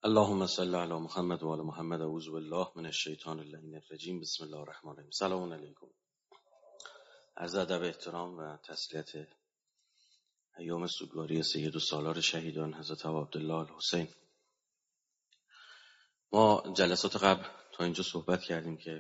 اللهم صل علی محمد و آل محمد. اعوذ بالله من الشیطان اللعین الرجیم. بسم الله الرحمن الرحیم. سلام علیکم. عرض ادب احترام و تسلیت ایام سوگواری سید السالار شهیدان حضرت ابا عبدالله الحسین. ما جلسات قبل تا اینجا صحبت کردیم که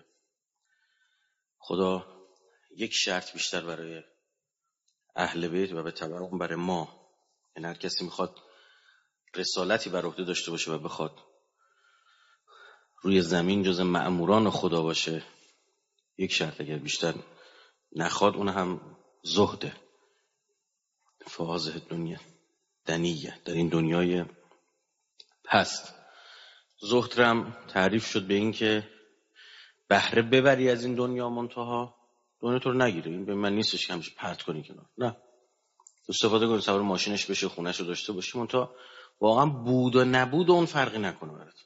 خدا یک شرط بیشتر برای اهل بیت و به تبع اون برای ما، یعنی هر کسی میخواد رسالتی بر عهده داشته باشه و بخواد روی زمین جز مأموران خدا باشه، یک شرط اگر بیشتر نخواد اون هم زهده. فهازه دنیا دنیه، در این دنیای پست. زهد هم تعریف شد به این که بهره ببری از این دنیا، منتها دنیا تو رو نگیره. این به من نیستش که همیشه پرت کنی کنار، نه، استفاده کنی، سوار ماشینش بشه، خونش رو داشته باشی، منتها واقعا بود و نبود و اون فرقی نکنه برات.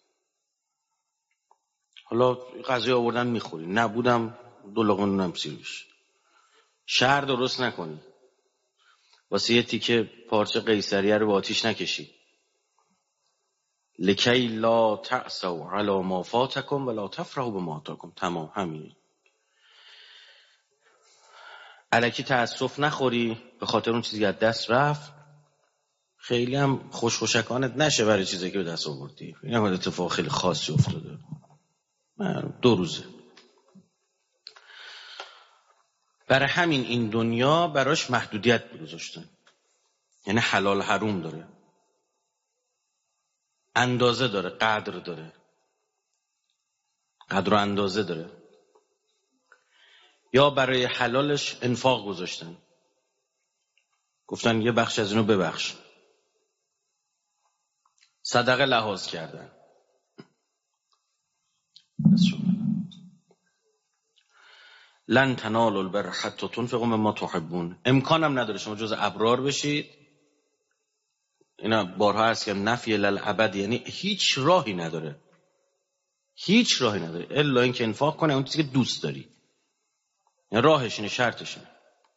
حالا غذای آوردن میخوری، نبودم دو لقمه نونم سیر بشه. شهر درست نکنی، واسه یه تیکه پارچه قیصریه رو با آتیش نکشی. لکی لا تعسوا علی ما فاتکم ولا تفرحوا بما آتاکم. تمام همین. الکی تأسف نخوری به خاطر اون چیزی که از دست رفت. خیلی هم خوشکانت نشه برای چیزی که به دست آوردی. این هم اتفاق خیلی خاصی افتاده. 2 روزه. برای همین این دنیا براش محدودیت گذاشتن، یعنی حلال حروم داره، اندازه داره، قدر داره، قدر و اندازه داره. یا برای حلالش انفاق گذاشتن، گفتن یه بخش از اینو ببخش. صدقه لحاظ کردن. لن تنالوا البر حتی تنفقوا مما تحبون. امکانم نداره شما جز ابرار بشید. اینا بارها هست که نفی للابد، یعنی هیچ راهی نداره، هیچ راهی نداره الا اینکه انفاق کنه اون چیزی که دوست داری. یعنی راهش اینه، شرطش اینه.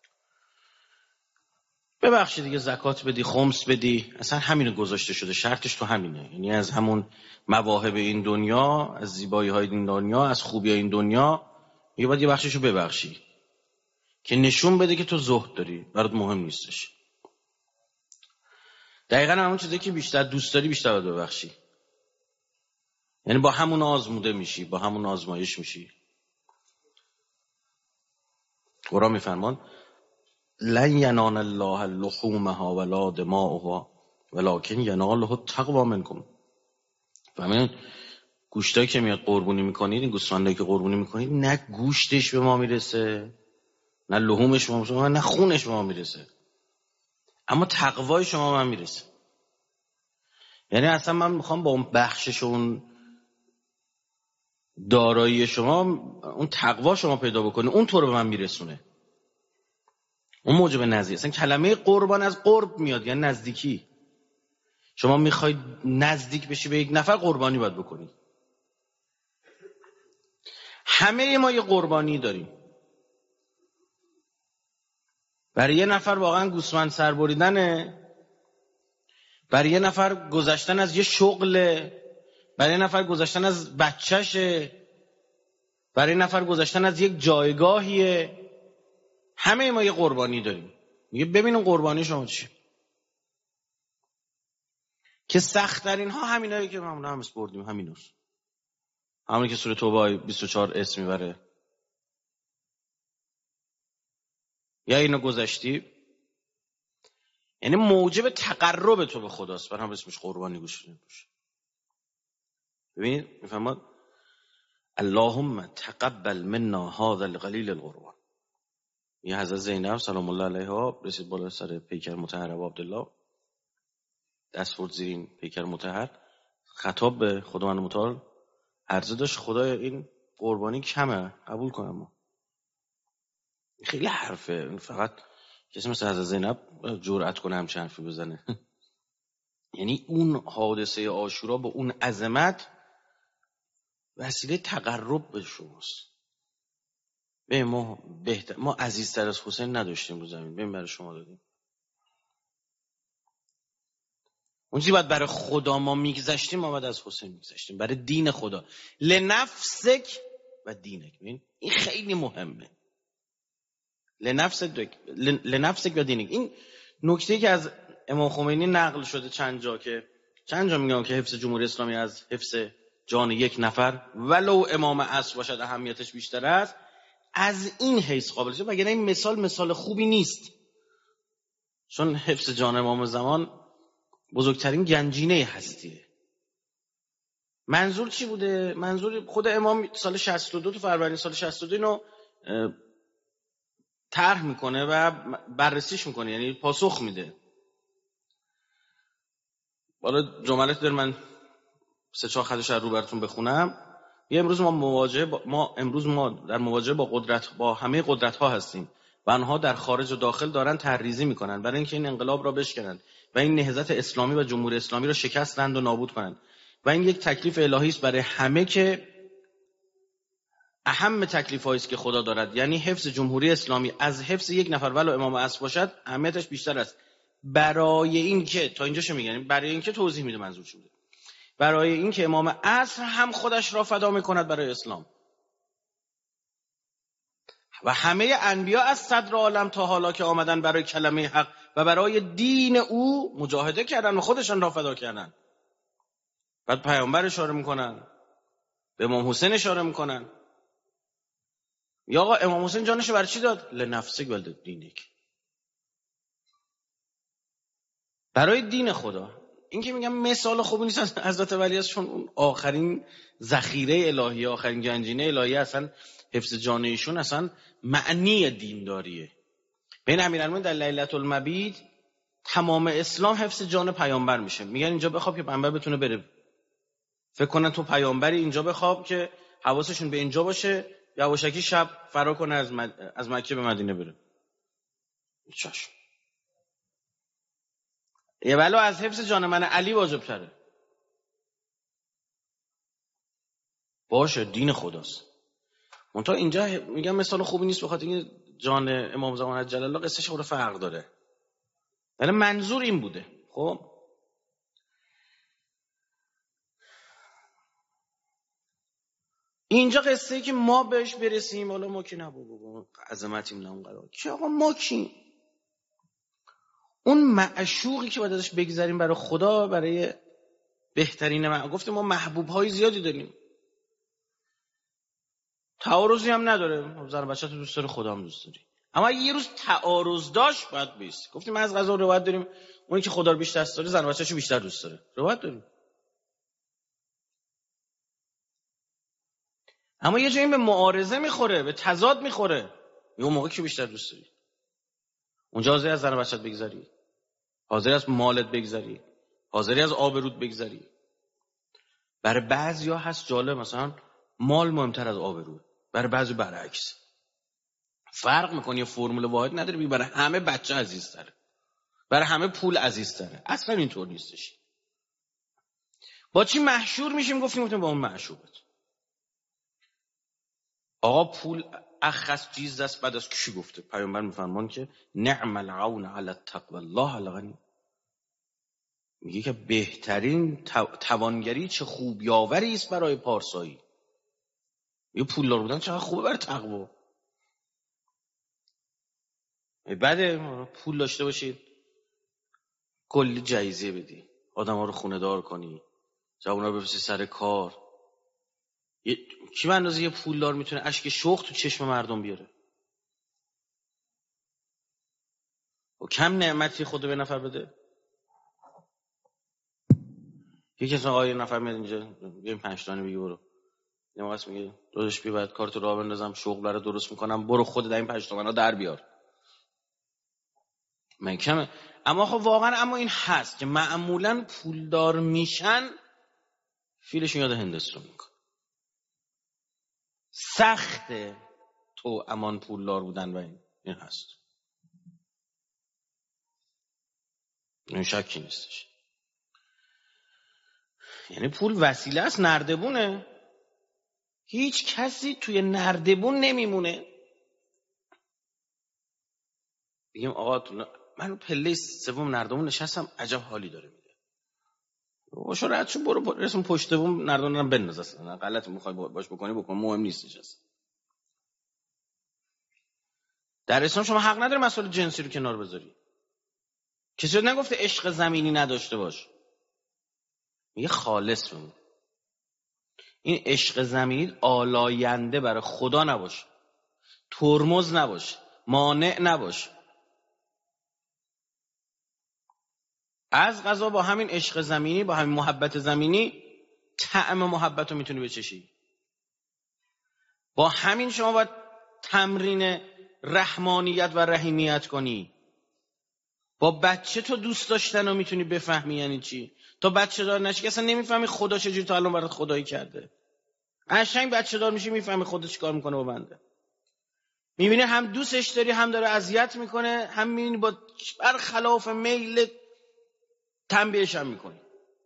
ببخشی دیگه، زکات بدی، خمس بدی، اصلا همینو گذاشته شده، شرطش تو همینه. یعنی از همون مواهب این دنیا، از زیبایی های این دنیا، از خوبی های این دنیا، یه باید یه بخششو ببخشی که نشون بده که تو زهد داری، برات مهم نیستش. دقیقاً همون چیزی که بیشتر دوست داری بیشتر باید ببخشی. یعنی با همون آزموده میشی، با همون آزمایش میشی. قرآن میفرمان لن ینال الله لحومها ولا دماؤها ولکن یناله التقوی منکم. فهمین؟ گوشتایی که میاد قربونی میکنید، این گوسفندایی که قربونی میکنید، نه گوشتش به ما میرسه، نه لحومش به ما میرسه، نه خونش به ما میرسه، اما تقوای شما به من میرسه. یعنی اصلا من میخوام با اون بخشش، اون دارایی شما، اون تقوا شما پیدا بکنه، اون تو رو به من میرسونه، اون موجب نزدیک. اصلا کلمه قربان از قرب میاد، یعنی نزدیکی. شما میخواید نزدیک بشی به یک نفر، قربانی باید بکنی. همه ما یه قربانی داریم. برای یه نفر واقعا گوسفند سر بریدنه، برای یه نفر گذشتن از یه شغله، برای یه نفر گذشتن از بچهشه، برای یه نفر گذشتن از یک جایگاهیه. همه ما یه قربانی داریم. میگه ببینیم قربانی شما چیه. که سخت‌ترین ها همینایی که ما هم بردیم، همینوست. همونی که سوره توبه 24 اسم میبره. یا اینو گذشتی، یعنی موجب تقرب تو به خداست، برای هم اسمش قربانی گوشه. ببینید میفهمد اللهم تقبل منا هذا القلیل القربان. یه حضرت زینب سلام الله علیها رسید بالا سر پیکر مطهر ابا عبدالله، دست برد زیر این پیکر مطهر، خطاب به خداوند متعال عرضه داشت خدای این قربانی کمه، قبول کنم. خیلی حرفه، فقط کسی مثل حضرت زینب جرأت کنه همچین حرفی بزنه. یعنی اون حادثه عاشورا با اون عظمت وسیله تقرب به شماست. به ما عزیزتر از حسین نداشتیم رو زمین، ببین برای شما دادیم. اون چیزی باید برای خدا ما میگذشتیم، ما باید از حسین میگذشتیم برای دین خدا. لنفسک و دینک. این خیلی مهمه. لنفسک و دینک. این نکته‌ای که از امام خمینی نقل شده چند جا میگم که حفظ جمهوری اسلامی از حفظ جان یک نفر ولو امام عصر باشد اهمیتش بیشتر است، از این حیث قابل شد. وگرنه این مثال خوبی نیست، چون حفظ جان امام زمان بزرگترین گنجینه هستیه. منظور چی بوده؟ منظور خود امام سال 62 تو فروردین سال 62 اینو طرح میکنه و بررسیش میکنه، یعنی پاسخ میده. حالا جملاتی داره، من 3-4 خطش رو براتون بخونم. امروز ما در مواجهه با همه قدرت ها هستیم و آنها در خارج و داخل دارن تحریزی میکنن برای اینکه این انقلاب را بشکنن و این نهضت اسلامی و جمهوری اسلامی را شکستند و نابود کنند. و این یک تکلیف الهی است برای همه که اهم تکلیف‌هایی است که خدا دارد، یعنی حفظ جمهوری اسلامی از حفظ یک نفر ولو امام عصر باشد اهمیتش بیشتر است. برای این که تا اینجاشو میگن، برای این که توضیح میده منظور چی بوده. برای این که امام عصر هم خودش را فدا میکند برای اسلام و همه انبیا از صدر عالم تا حالا که آمدن برای کلمه حق و برای دین او مجاهده کردن و خودشان را فدا کردن. بعد پیامبر اشاره میکنن، به امام حسین اشاره میکنن. یا آقا امام حسین جانش برای چی داد؟ لنفسک و دینک، برای دین خدا. این که میگم مثال خوبی نیست از حضرت ولی است، چون اون آخرین ذخیره الهی، آخرین گنجینه الهی، اصلا حفظ جان ایشون اصلا معنی دینداریه. بین امیرالمومنین در لیلة المبیت تمام اسلام حفظ جان پیامبر میشه. میگن اینجا بخواب که پیامبر بتونه بره. فکر کنن تو پیامبری اینجا بخواب که حواسشون به اینجا باشه، یواشکی شب فرار کنه از مکه به مدینه بره. چاش. یه ولو از حفظ جان من علی واجب تره. باشه دین خداست. منتها اینجا میگم مثال خوبی نیست، بخاطر اینکه جان امام زمان عجل الله قصهش خود فرق داره. ولی منظور این بوده. خب اینجا قصه‌ای که ما بهش برسیم، حالا ما که نبود عظمتیم نه اون قرار که آقا ما کی؟ اون معشوقی که باید ازش بگذاریم برای خدا، برای بهترین گفتیم ما محبوب های زیادی داریم، تعارضی هم نداره، زن بچه تو دوست داره، خدا هم دوست داری. اما یه روز تعارض داشت باید بیست. گفتیم از قضا روایت داریم اونی که خدا رو بیشتر دوست داره زن بچه‌شو بیشتر دوست داره، روایت داریم. اما یه جایی به معارضه میخوره، به تضاد میخوره، اون موقع که بیشتر دوست داری اونجا حاضری از زن بچت بگذاری، حاضری از مالت بگذاری، حاضری از آبروت بگذاری. برای بعضیا هست جالب، مثلا مال مهمتر از آبرو، برای بعضی برعکس. فرق میکنه، یه فرمول واحد نداره. برای همه بچه عزیزتره، برای همه پول عزیزتره. اصلا اینطور نیستش. با چی محشور میشیم؟ گفتیم با اون معشوقت. آقا پول اخص چیز است. بعد از کی گفته؟ پیامبر میفرمان که نعم العون علی التقوی الله الغنی. میگه که بهترین توانگری چه خوب یاوری است برای پارسایی. یه پولدار بودن چقدر خوبه برای تقوا. بعد پول داشته باشید کلی جایزه بدی، آدم‌ها رو خونه دار کنی، جوونا رو بفرستی سر کار. کی به اندازه یه پولدار میتونه اشک شوق تو چشم مردم بیاره؟ و کم نعمتی خود به نفر بده. یکی از آقای نفر میاد اینجا بیم 5 تا بگی برو، یه موقع میگه داداش بی بعد کارتو راه بندازم، شغل برات درست میکنم، برو خود در این 5 تومنا در بیار. من کمه. اما خب واقعا اما این هست که معمولا پولدار میشن فیلشون یاد هندستان میکنه. سخته تو امان پولدار بودن و این هست، این شکی نیستش. یعنی پول وسیله است، نردبونه. هیچ کسی توی نردبون نمیمونه. بگیم آقا من پله 3 نردبون نشستم، عجب حالی داره میده. باشو رد شو، برو رسم پشت بوم نردونم بنداز. اصلا غلط میخوای باش بکنی بکن، مهم نیستش اصلا. در اسلام شما حق نداری مسائل جنسی رو کنار بذاری. کسی نگفته عشق زمینی نداشته باش، میگه خالص بمون. این عشق زمینی آلاینده برای خدا نباشه، ترمز نباشه، مانع نباشه. از قضا با همین عشق زمینی، با همین محبت زمینی، طعم محبت رو میتونی بچشی. با همین شما باید تمرین رحمانیت و رحیمیت کنی. با بچه تو دوست داشتن رو میتونی بفهمی یعنی چی. تا بچه دار نشی که اصلا نمیفهمی خدا چجوری تا الان برات خدایی کرده. قشنگ بچه دار میشی میفهمی خدا چیکار میکنه با بنده. میبینی هم دوستش داری، هم داره اذیت میکنه، هم میبینی با برخلاف میل تنبیهش هم میکنی.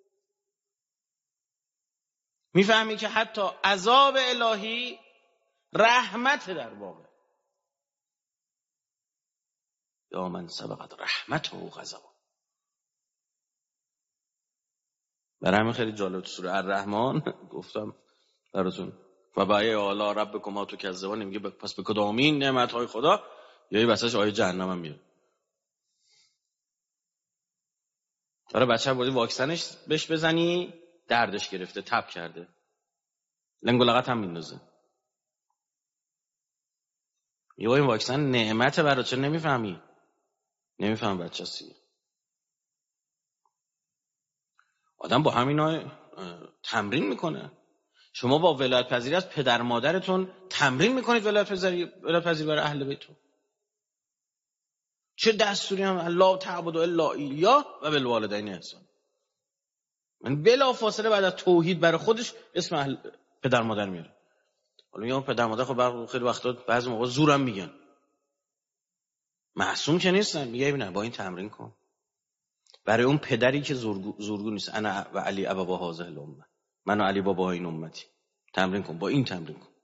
میفهمی که حتی عذاب الهی رحمت در واقع. یا من سبقت رحمته و غضب. برای همین خیلی جالب تو سوره الرحمن گفتم براتون و بای اعلی ربکما تکذبان، میگه پس به کدامین نعمت‌های خدا، یا این واسش آیه جهنم هم میاد. آره بچه بودی واکسنش بهش بزنی دردش گرفته، تب کرده، لنگ و لغت هم میندازه. یا این واکسن نعمت برات، چه نمیفهمی؟ نمیفهم بچه سی. آدم با همینا تمرین میکنه. شما با ولایت پذیری از پدر مادرتون تمرین میکنید ولایت پذیری برای اهل بیتون. چه دستوری هم الله تعبدوا الا ایا و بالوالدین احسان. من بلا فاصله بعد از توحید برای خودش اسم پدر مادر میاره. حالا میگم پدر مادر خب خیلی وقتا بعضی موقع زورم میگن، معصوم که نیستن. میگه ببین با این تمرین کن. برای اون پدری که زورگو نیست، انا و علی ابوا هذه الامه، من و علی بابا این امتی، تمرین کن، با این تمرین کن.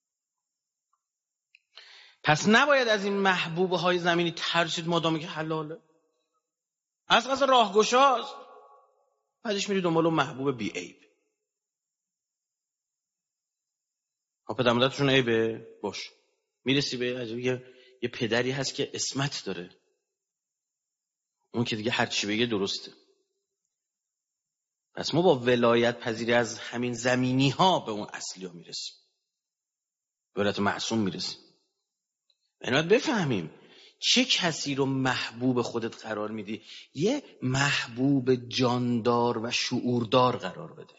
پس نباید از این محبوب های زمینی ترسید مادامی که حلاله. از قضا راهگشاست، بعدش میری دنبال اون محبوب بی عیب. ها پدر مادرتون عیبه باش، میرسی به یه پدری هست که اسمت داره، اون که دیگه هر چی بگه درسته. پس ما با ولایت پذیری از همین زمینی ها به اون اصلی ها میرسیم، به ولایت معصوم میرسیم. باید بفهمیم چه کسی رو محبوب خودت قرار میدی. یه محبوب جاندار و شعوردار قرار بده.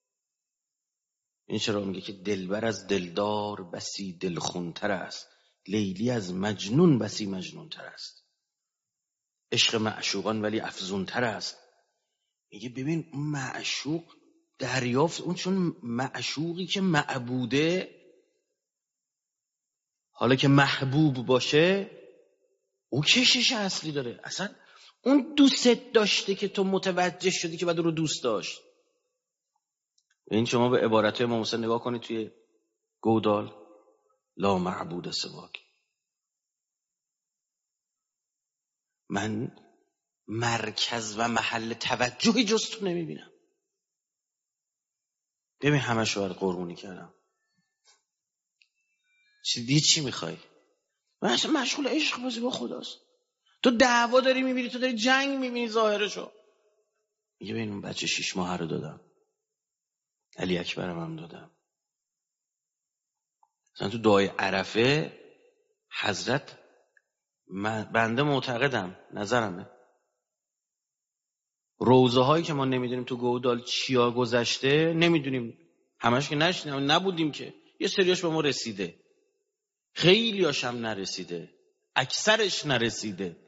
این چرا میگه که دلبر از دلدار بسی دلخونتر است، لیلی از مجنون بسی مجنونتر است. عشق معشوقان ولی افزونتر است. میگه ببین اون معشوق دریافت، اون چون معشوقی که معبوده، حالا که محبوب باشه، او کشش اصلی داره. اصلا اون دوست داشته که تو متوجه شدی که بعد رو دوست داشت. این شما به عبارت امام حسین نگاه کنید توی گودال، لا معبود سواک. من مرکز و محل توجهی جز تو نمیبینم. ببین همه شوهر قربونی کردم، چی میخوای؟ من اصلا مشغول عشق بازی با خداست. تو دعوا داری میبینی، تو داری جنگ میبینی ظاهرشو. میگه ببین اون بچه 6 ماه رو دادم، علی اکبرم هم دادم. مثلا تو دعای عرفه حضرت، بنده معتقدم، نظرمه، روزه هایی که ما نمیدونیم تو گودال چیا گذشته، نمیدونیم همش که نبودیم که، یه سریاش به ما رسیده، خیلی هاشم نرسیده، اکثرش نرسیده.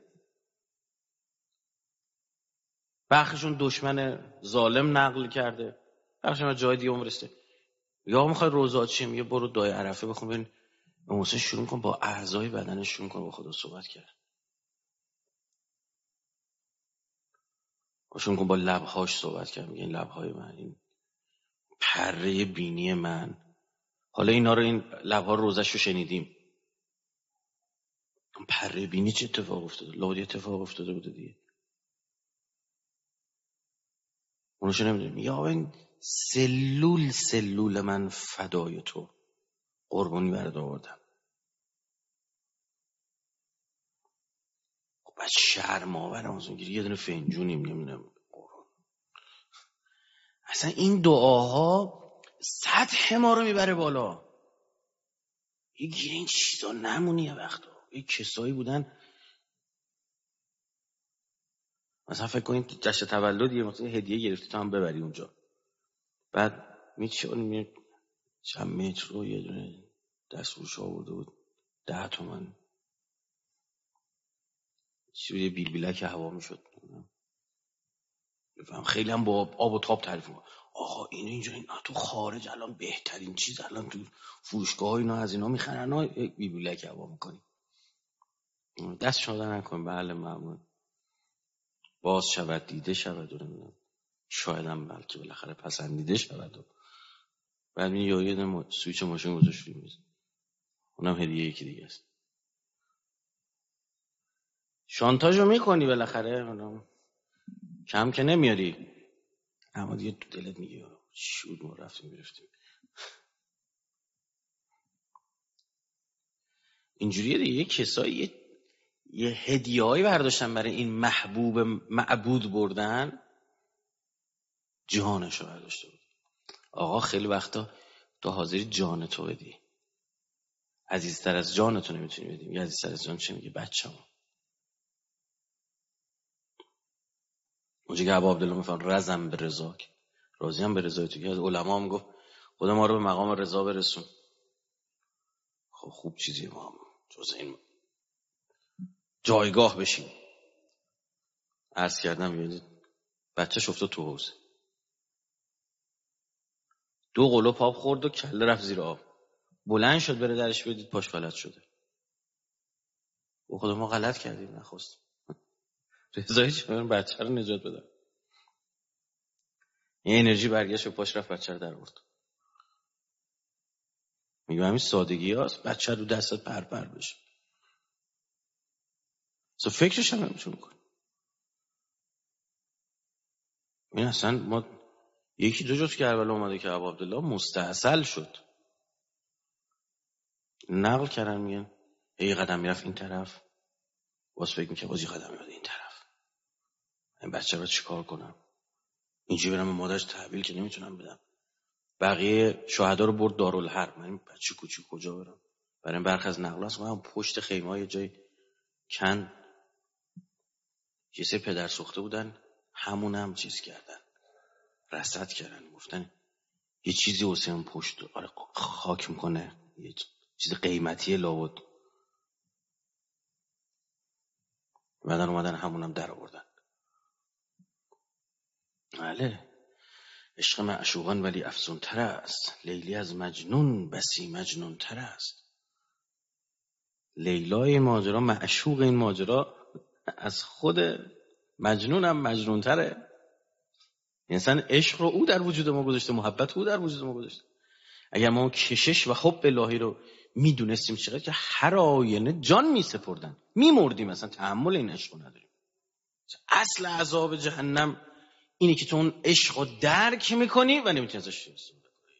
بخششون دشمن ظالم نقل کرده، بخششون از جای دیگه رسیده. یا میخوای روزه چیه؟ میگه برو دعای عرفه بخون. ببین موسی شروع کن با اعضای بدنش شروع کن با خدا صحبت کرد. شروع کن با لبهاش صحبت کرد. میگه این لبهای من، این پره بینی من. حالا اینا رو، این لبها روزش رو شنیدیم. پره بینی چه اتفاق افتاده؟ لابد اتفاق افتاده بوده دیگه. اونشو نمیدونیم. یا این سلول من فدای تو، قربانی برات آوردم. خب بعد شرم آورم از اونگیری یه دونه فنجونیم نمیدونم. اصلا این دعاها سطح ما رو میبره بالا. گیر این چیزا نمونی. یه وقتا یه کسایی بودن مثلا فکر کنید جشن تولد یه مثلا هدیه گرفتی تو هم ببری اونجا، بعد میچونی چند متر رو یه دونه دستفروش آورده بود 10 تومن، چیزی بیلبیلک هوا میشد. بفهم خیلی هم با آب و تاب تعریف می‌کنه. آقا اینجا تو خارج الان بهترین چیز، الان تو فروشگاه اینا از اینا میخرن، بیلبیلک هوا میکنی. دست شما نکنیم. بله ممنون. باز شود، دیده شود، نمیدونم شاید هم بلکه بالاخره پسندیده شود. بعد یه دونه سویچ ماشین گذاشتیم میز، اونم هدیه یکی دیگه است. شانتاژو میکنی بالاخره، اونم کم که نمیاری، اما دیگه تو دلت میگی شود ما رفتیم گرفتیم. اینجوریه دیگه. یه کسایی یه هدیه‌ای برداشتن برای این محبوب معبود بردن، جانشو برداشته بود. آقا خیلی وقتا تو حاضری جان تو بدی، عزیزتر از جان تو نمیتونی بدی. میگه عزیزتر از جان چه؟ میگه بچه‌م. اونجا که ابا عبدالله میفهم رزم به رضاک، راضی هم به رضای تو. که از علما هم گفت خدا ما رو به مقام رضا برسون. خب خوب چیزیه ما هم جز این جایگاه بشیم. عرض کردم یه بچه افتاد تو حوض، 2 قلوپ آب خورد و کله رفت زیر آب. بلند شد بره درش بدید پاش غلط شده. او خدا ما غلط کردیم نخواست. رضایی چه بچه رو نجات بده. این انرژی برگشت و پاش رفت بچه رو در آورد. میگم همین سادگی هاست. بچه رو دستت پر بشه. سو فکرش هم نمیتون کن. این اصلا ما یکی 2 جز کربلا اومده که ابا عبدالله مستعسل شد. نقل کردن میگن یه قدم میرفت این طرف، باز فکر میکنه باز یه قدم میاد این طرف. این بچه رو چیکار کنم؟ اینجوری برم به مادرش تحویل که نمیتونم بدم. بقیه شهدا رو برد دارالحرب. من این بچه کوچیک کجا برم؟ برای برخ از نقل است من پشت خیمه‌های جای کن یه سری پدر سوخته بودن، همونم چیز کردن، رصد کردن، گفتن یه چیزی حسین پشت آره خاک میکنه، یه چیز قیمتی لابد. بعدن اومدن همونم در آوردن. بله عشق معشوقان ولی افزون تر است، لیلی از مجنون بسی مجنون تر است. لیلای ماجرا، معشوق این ماجرا از خود مجنون هم مجنون تره. انسان عشق رو او در وجود ما گذاشته، محبت او در وجود ما گذاشته. اگر ما کشش و حب الهی رو میدونستیم چقدر که هر آینه جان میسپردن، میمردیم، مثلا تحمل این عشق رو نداریم. اصل عذاب جهنم اینه که تو اون عشق رو درک میکنی و نمیتونی ازش استفاده کنی.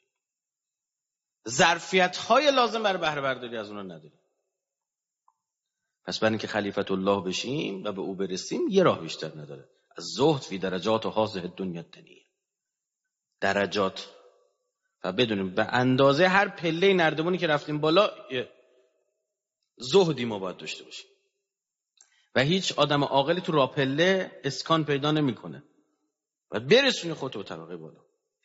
ظرفیت‌های لازم برای بهره برداری از اونها نداری. پس برای اینکه خلیفت الله بشیم و به او برسیم یه راه بیشتر نداره. از زهد فی درجات و حاضه دنیا دنیه. درجات و بدونیم به اندازه هر پله نردبونی که رفتیم بالا زهدی ما باید داشته باشیم. و هیچ آدم عاقلی تو راه پله اسکان پیدا نمیکنه. باید برسونی خودت به طبقه بالا.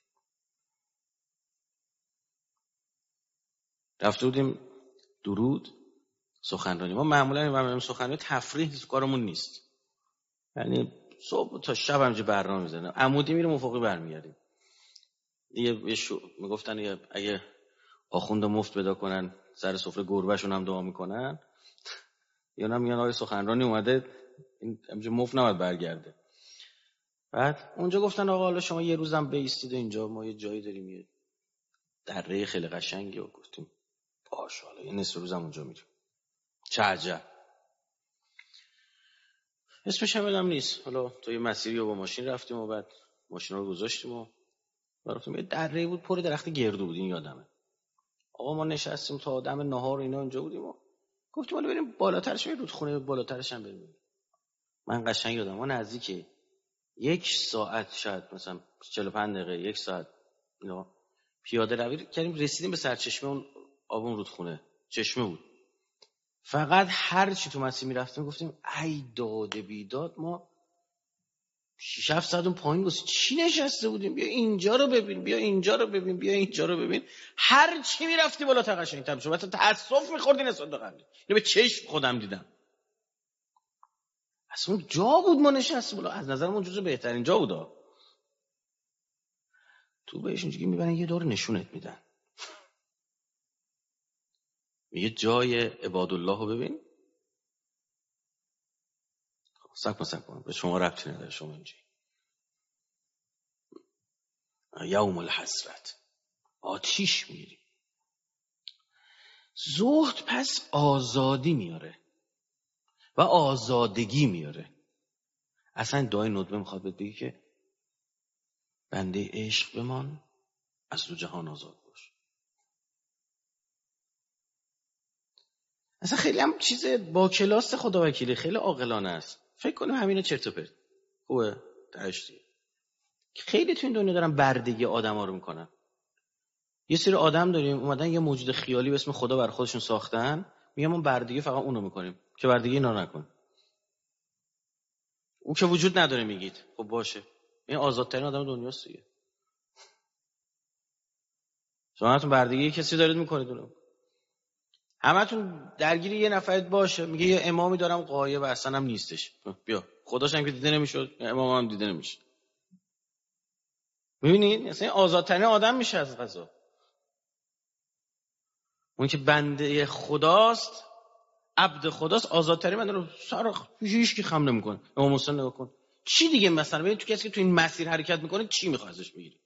رفته بودیم درود سخنرانی. ما معمولا سخنرانی تفریح کارمون نیست. یعنی صبح تا شب همینجوری برنامه میزنیم. عمودی میریم افقی برمیگردیم. میگفتن اگه آخوند مفت پیدا کنن سر سفره گربهشون هم دعا میکنن، یا نه میگن آقای سخنرانی اومده این همینجوری مفت نباید برگرده. بعد اونجا گفتن آقا حالا شما یه روزم بایستید اینجا، ما یه جایی داریم یه دره خیلی قشنگی، و گفتیم باشه حالا یه نصف روزم اونجا میریم. چه عجب. اسمش هم یادم نیست. حالا تو یه مسیری رو با ماشین رفتیم و بعد ماشینا رو گذاشتیم و رفتیم. یه دره بود پر درخت گردو بود، این یادمه. آقا ما نشستیم تا دم نهار اینا اونجا بودیم و گفتیم حالا بریم بالاترش، بریم رودخونه بالاترش هم بریم. من قشنگ یادم ما نزدیک 1 ساعت شاید مثلا 45 دقیقه 1 ساعت اینا پیاده روی کردیم، رسیدیم به سرچشمه اون آب اون رودخونه. چشمه بود. فقط هر چی تو مسیر میرفتیم گفتیم ای داد بیداد، ما 6-7 ساعت اون پایین واسه چی نشسته بودیم؟ بیا اینجا رو ببین، بیا اینجا رو ببین، بیا اینجا رو ببین. هر چی میرفتی بالاتر قشنگ‌تر می‌شد. مثلا تأسف می‌خوردی نسبت به قبل. اینو به چشم خودم دیدم. اصلا اون جا بود ما نشسته بالا، از نظر من جزو بهترین جا بود. تو بهش اینجوری میبرن یه دور نشونت میدن، یه جای عبادالله رو ببین. سکن به شما ربطی نداره، شما اینجا یوم الحسرت آتیش میگیری. زهد پس آزادی میاره و آزادگی میاره. اصلا دعای ندبه میخواد بگی که بنده عشق بمان، از دو جهان آزاد باش. اصلا خیلی هم چیز با کلاس خدا وکیلی، خیلی عاقلانه است. فکر کنیم همینو چرت و پرت خوبه تاشتی. خیلی تو این دنیا دارن بردگی آدما رو میکنن. یه سری آدم داریم اومدن یه موجود خیالی به اسم خدا بر خودشون ساختن، میگم ما بردگی فقط اونو میکنیم که بردگی اینا نکن. اون که وجود نداره میگید، خب باشه، این آزادترین آدم دنیاست دیگه. شماهاتون بردگی کسی دارید میکنید اونو. همتون درگیر یه نفرت باشه، میگه یه امامی دارم غایب اصلا هم نیستش، بیا خداش هم که دیده نمیشد، امام هم دیده نمیشه. میبینید اصلا آزادترین آدم میشه از قضا. اون که بنده خداست، عبد خداست، آزادترین بنده رو سر هیچ کی خم نمیکنه. امام حسین نگاه کن چی دیگه، مثلا ببین تو کسی که تو این مسیر حرکت میکنه چی میخواد ازش بگیری؟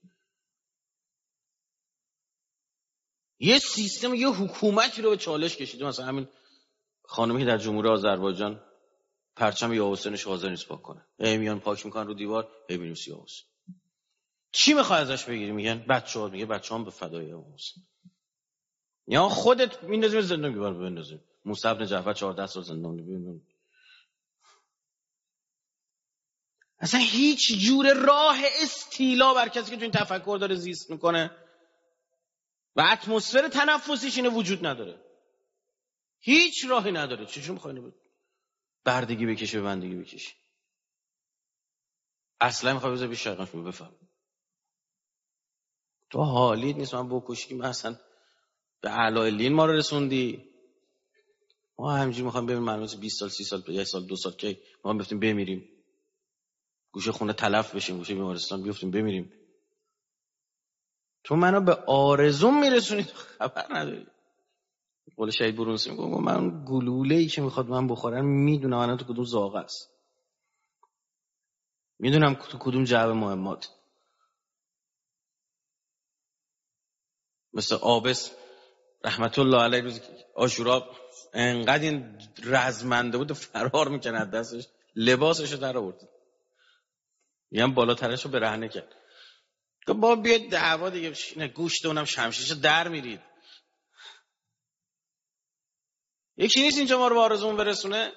یه سیستم، یه حکومتی رو به چالش کشیده. مثلا همین خانمی در جمهوری آذربایجان پرچم یا حسینش حاضر نیست پاک کنه، میان پاک میکنن رو دیوار، ببینیم سیاه حسین. چی میخواد ازش بگیری؟ میگن بچه‌ها، میگه بچه‌ام به فدای امام حسین. یا خودت میندازیم زندان، میبر بندازیم. موسی بن جعفر 14 سال زندان ببین. اصلا هیچ جور راه استیلا بر کسی که تو این تفکر داره زیست میکنه و اتمسفر تنفسیش اینه وجود نداره. هیچ راهی نداره. چجوری میخواین بردگی بکشه، بندگی بکشه؟ اصلا میخوای بذار بیش شرقش بفهم تو حالیت نیست من بکشی. من اصلا به اعلی لین ما رو رسوندی. ما همینجوری میخوام ببینیم مرموز 20 سال 30 سال 1 سال 2 سال که ما بفتیم بمیریم، گوشه خونه تلف بشیم، گوشه بیمارستان بیفتیم بمیریم. تو منو به آرزوم میرسونی، تو خبر نداری. قول شهید برونسی میگم من گلوله‌ای که میخواد من بخورم میدونم الان تو کدوم زاغه است، میدونم تو کدوم جعبه مهمات. مثل آبس رحمت الله علیه روز عاشورا انقدر این رزمنده بود فرار میکنه از دستش، لباسشو در آورد، میگم بالاترشو برهنه کرد. تو با بیاد دعوا دیگه نه، گوشت اونم شمشیرشو در میرید. یکی نیست اینجا ما رو به آرزومون برسونه.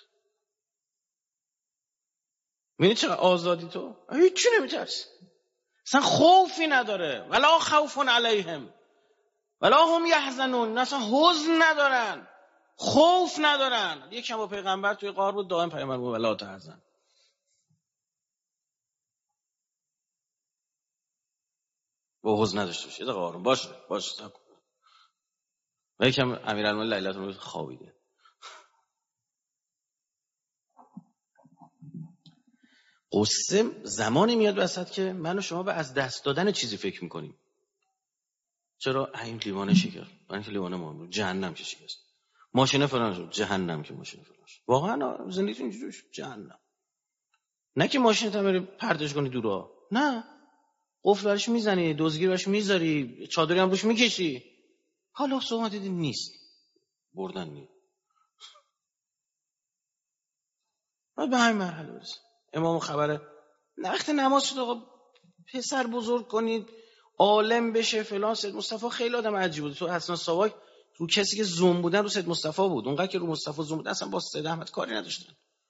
میبینی چقدر آزادی تو، هیچی نمیترسی، اصلا خوفی نداره. ولا خوف علیهم ولا هم یحزنون، اصلا حزن ندارن، خوف ندارن. یکم با پیغمبر توی غار بود، دائم پیغمبر بود ولا تحزن. با حزن نداشته باشه، یه دقیقه آروم باشه. و یکم امیرالمومنین لیلةالقدر خوابیده. قصه زمانی میاد وسط که من و شما به از دست دادن چیزی فکر میکنیم. چرا این لیوان شکر، من که لیوان مهم، جهنم که شکست، ماشین فلان شد، جهنم که ماشین فلان شد. واقعا زندگی اینجوری شد، جهنم. نه که ماشینت بری پرتش کنی دورا، نه، قفل برش میزنی، دزگیر برش میذاری، چادری هم روش میکشی. حالا صحبت دیدی نیست، بردن نیست. بعد به همین مرحله برسه. امام خبره وقت نماز شد، آقا پسر بزرگ کنید عالم بشه فلان. سید مصطفی خیلی آدم عجیب بود. تو حسن ساواک رو کسی که زوم بودن رو سید مصطفی بود. اونقدر که رو مصطفی زوم بود اصلا با سید احمد کاری نداشتن.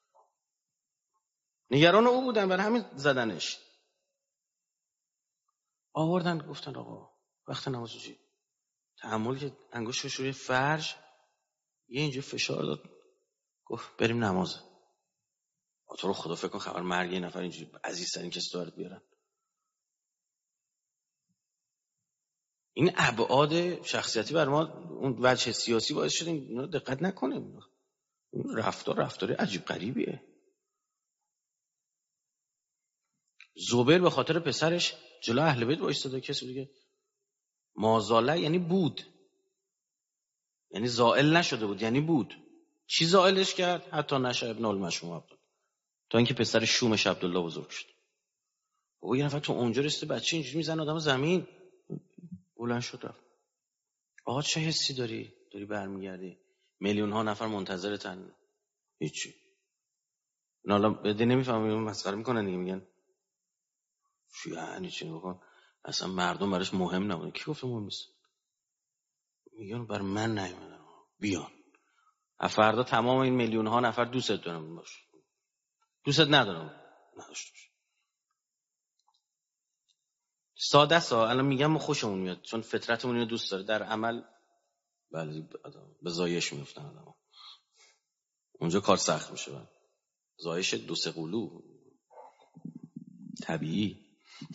نگران او بودن، برای همین زدنش. آوردن گفتن آقا وقت نماز چی؟ تحمل که انگشتش روی فرش یه اینجا فشار داد، گفت بریم نماز. تو رو خدا فکر کن خبر مرگ یه نفر اینجوری عزیزترین کسی تو بیارن. این ابعاد شخصیتی بر ما اون وجه سیاسی باعث شده اینو دقت نکنیم. رفتار عجیب غریبیه. زبیر به خاطر پسرش جلو اهل بیت وایساده. کسی دیگه مازاله یعنی بود، یعنی زائل نشده بود، یعنی بود. چی زائلش کرد؟ حتی نشه ابن المشوم عبد، تا اینکه پسر شومش عبدالله بزرگ شد. او یه نفر تو اونجا رسیده بچه اینجوری میزنه آدم زمین. بلند شد رفت. آقا چه حسی داری برمیگردی؟ میلیون ها نفر منتظرتن. هیچی. حالا بده نمیفهمم، مسخره میکنن دیگه، میگن یعنی چی بکن اصلا مردم براش مهم نبوده. کی گفته مهم نیست؟ میگن بر من نیومدن بیان. فردا تمام این میلیون ها نفر دوست دارم باش، دوست ندارم نداشته باش. ساده سا الان میگم ما خوشمون میاد چون فطرتمون اینو دوست داره. در عمل بله به زایش میفتن آدم. اونجا کار سخت میشه. زایش 2-3 قلو طبیعی.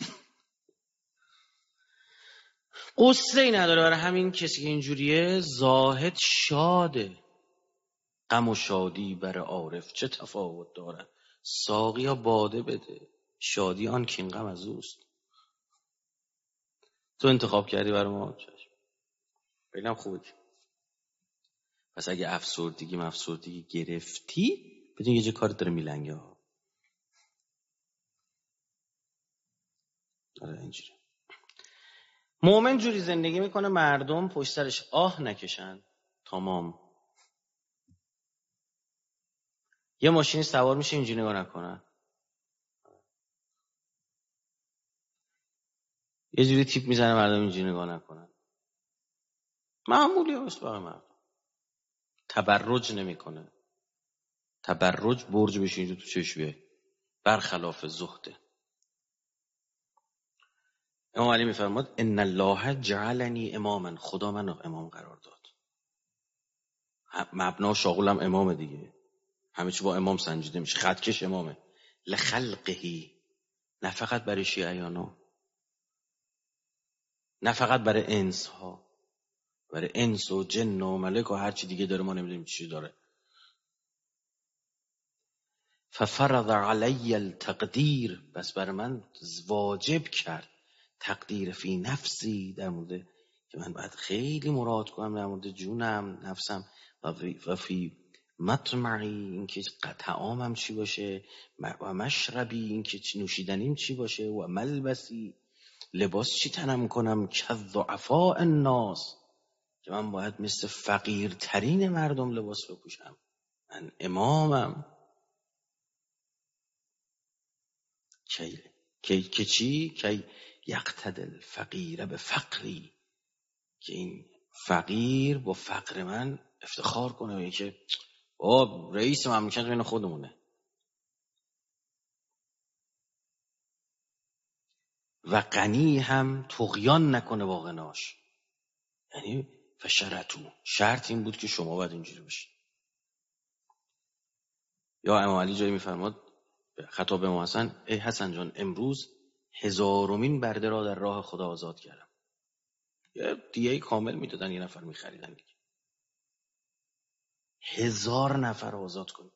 قصه ای نداره. برای همین کسی که اینجوریه زاهد شاده. غم و شادی بر عارف چه تفاوت داره؟ ساقیا باده بده، شادی آن کین غم از اوست. تو انتخاب کردی برای ما، خیلی هم خوبه. پس اگه افسردگی گرفتی بدون یه جا کارت داره میلنگه ها. آره اینجوری مومن جوری زندگی میکنه مردم پشت سرش آه نکشن. تمام. یه ماشینی سوار میشه اینجوری نگاه نکنن، یه جوری تیپ میزنه مردم اینجوری نگاه نکنن. معمولی هست برای مردم. تبرج نمیکنه. تبرج برج بشه اینجا تو چشمه، برخلاف زهده. امام علی میفرماد ان الله جعلنی اماما، خدا من امام قرار داد. مبنا شاغلم امام دیگه، همه چی با امام سنجیده میشه. خطکش امامه. لخلقهی، نه فقط برای شیعیانا، نه فقط برای انس ها، برای انس و جن و ملک و هر چی دیگه داره ما نمیدونیم چی داره. ففرض علی التقدیر، بس برای من واجب کرد تقدیر فی نفسی، در مورد که من باید خیلی مراد کنم در مورد جونم، نفسم، و فی مطمعی، اینکه طعامم چی باشه، و مشربی، اینکه نوشیدنیم چی باشه، و ملبسی، لباس چی تنم کنم، که ضعفاء الناس، که من باید مثل فقیرترین مردم لباس بپوشم، من امامم. که چی؟ که یقتدی الفقیر به فقری، که این فقیر با فقر من افتخار کنه، که رئیس مملکت بین خودمونه. و غنی هم طغیان نکنه با غناش. یعنی فشرتو، شرط این بود که شما باید اینجوری باشید. یا امام علی جایی میفرماد خطاب امام حسن، ای حسن جان امروز 1000مین برده را در راه خدا آزاد کردم. یه دیه کامل میدادن، یه نفر میخریدن دیگه. 1000 نفر آزاد کنید.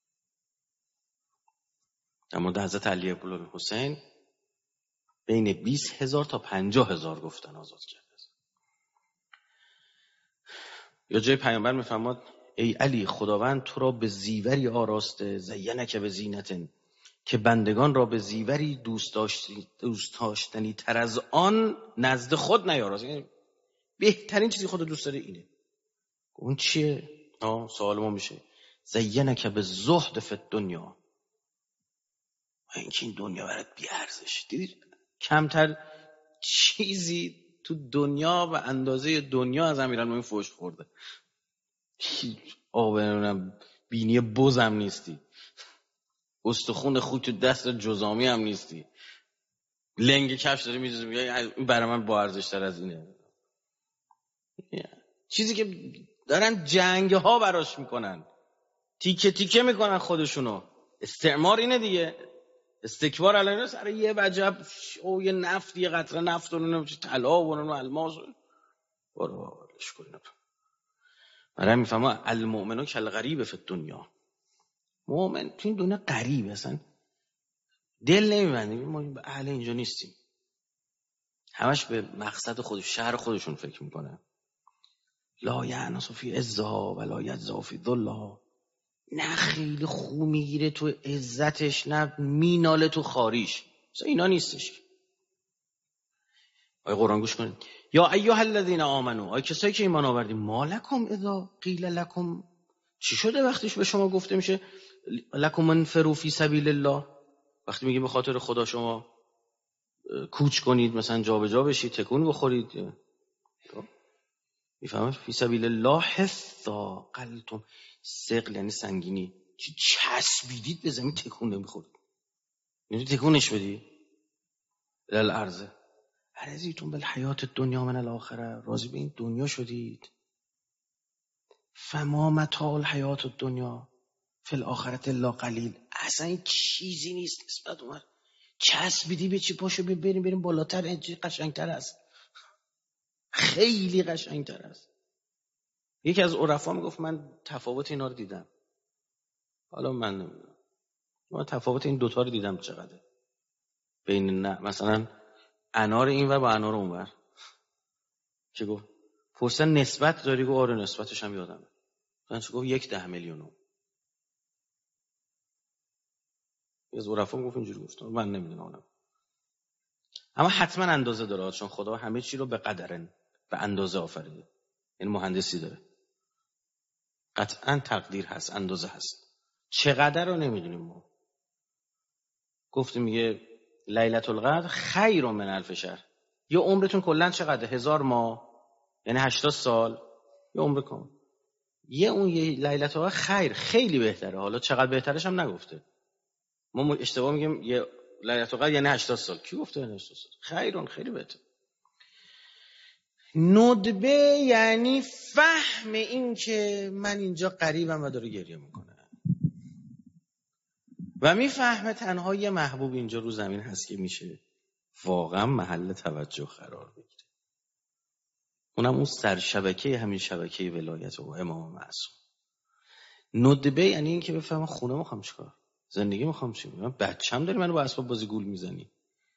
در مورد حضرت علی ابن الحسین بین 20,000 تا 50,000 گفتن آزاد کرده. یا جای پیامبر میفرماد ای علی خداوند تو را به زیوری آراسته، زینک به زینتن، که بندگان را به زیوری دوست داشتنی تر از آن نزد خود نیاراست. یعنی بهترین چیزی خود دوست داره اینه. اون چیه؟ سوال ما میشه زینک به زهد فی الدنیا، اینکه این دنیا برات بی ارزش. دیدی کمتر چیزی تو دنیا و اندازه دنیا از امیرالمومنین فحش خورده. آبرونم بینی بزم نیستی، استخون خوک تو دست جزامی هم نیستی، لنگ کفش داری می‌ریزی میگه این برای من با ارزش تر از اینه. چیزی که دارن جنگ ها براش میکنن، تیکه تیکه میکنن خودشونو. استعمار اینه دیگه، استکبار علیه سر یه وجب او یه نفت، یه قطره نفت و طلا و الماس برو ولش کن. برای میفهمم المؤمنو کالغریب فی الدنیا، مؤمن تو این دنیا غریبه، اصلا دل نمیبنده. ما اهل اینجا نیستیم، همش به مقصد خودش، شهر خودشون فکر میکنن. لا یعنس فی عزها ولا یجزا فی ذلها، نه خیلی خوب میگیره تو عزتش، نه میناله تو خاریش. اینا نیستش. آیه قرآن گوش کنید. یا ایها الذین آمنو، آیه کسایی که ایمان آوردین، ما لکم اذا قیل لکم، چی شده وقتیش به شما گفته میشه لکم انفروا فی سبیل الله، وقتی میگیم به خاطر خدا شما کوچ کنید، مثلا جابجا بشید، تکون بخورید، میفهمید فی سبیل الله حثا قلتم، ثقل یعنی سنگینی، چی چسبیدید به زمین تکون نمیخورید، یعنی تکونش بدی الارض. ارضیتم بالحیات الدنیا من الاخره، راضی به این دنیا شدید. فما متاع الحیات الدنیا فی الاخره الا قلیل، اصلا این چیزی نیست نسبت اون چسبیدی به چی، پاشو بریم بالاتر، این چیز قشنگتر است، خیلی قشنگتر است. یکی از عرفا میگفت من تفاوت اینا رو دیدم، حالا من نمیدونم، من تفاوت این دوتا رو دیدم چقدره بین، نه مثلا انار این ور با انار اون ور، که گفت پرسن نسبت داری؟ گفت آره نسبتش هم یادمه. من چه گفت 1/10 میلیون. از عرفا گفت اینجوری گفتم، من نمیدونم، اما حتما اندازه داره، چون خدا همه چی رو به قدرن، به اندازه آفریده. این مهندسی داره، قطعا تقدیر هست، اندازه هست، چقدر رو نمیدونیم ما. گفتیم میگه لیلة القدر خیر من الف شهر. یه عمرتون کلا چقدره؟ 1000 ماه، یعنی 80 سال، یه عمر کن. یه اون یه لیلة القدر خیر، خیلی بهتره. حالا چقدر بهترش هم نگفته، ما اشتباه میگیم یه لیلة القدر یعنی 80 سال. کی گفته یعنی 80 سال؟ خیرون، خیلی بهتره. ندبه یعنی فهم این که من اینجا غریبم و داره گریه میکنه و میفهمه تنها یه محبوب اینجا رو زمین هست که میشه واقعا محل توجه قرار بگیره، اونم اون سرشبکه همین شبکه ولایت و امام معصوم. ندبه یعنی این که بفهمم خونه میخوام چیکار، زندگی میخوام چی، من بچه‌م داری منو با اسباب بازی گول میزنی،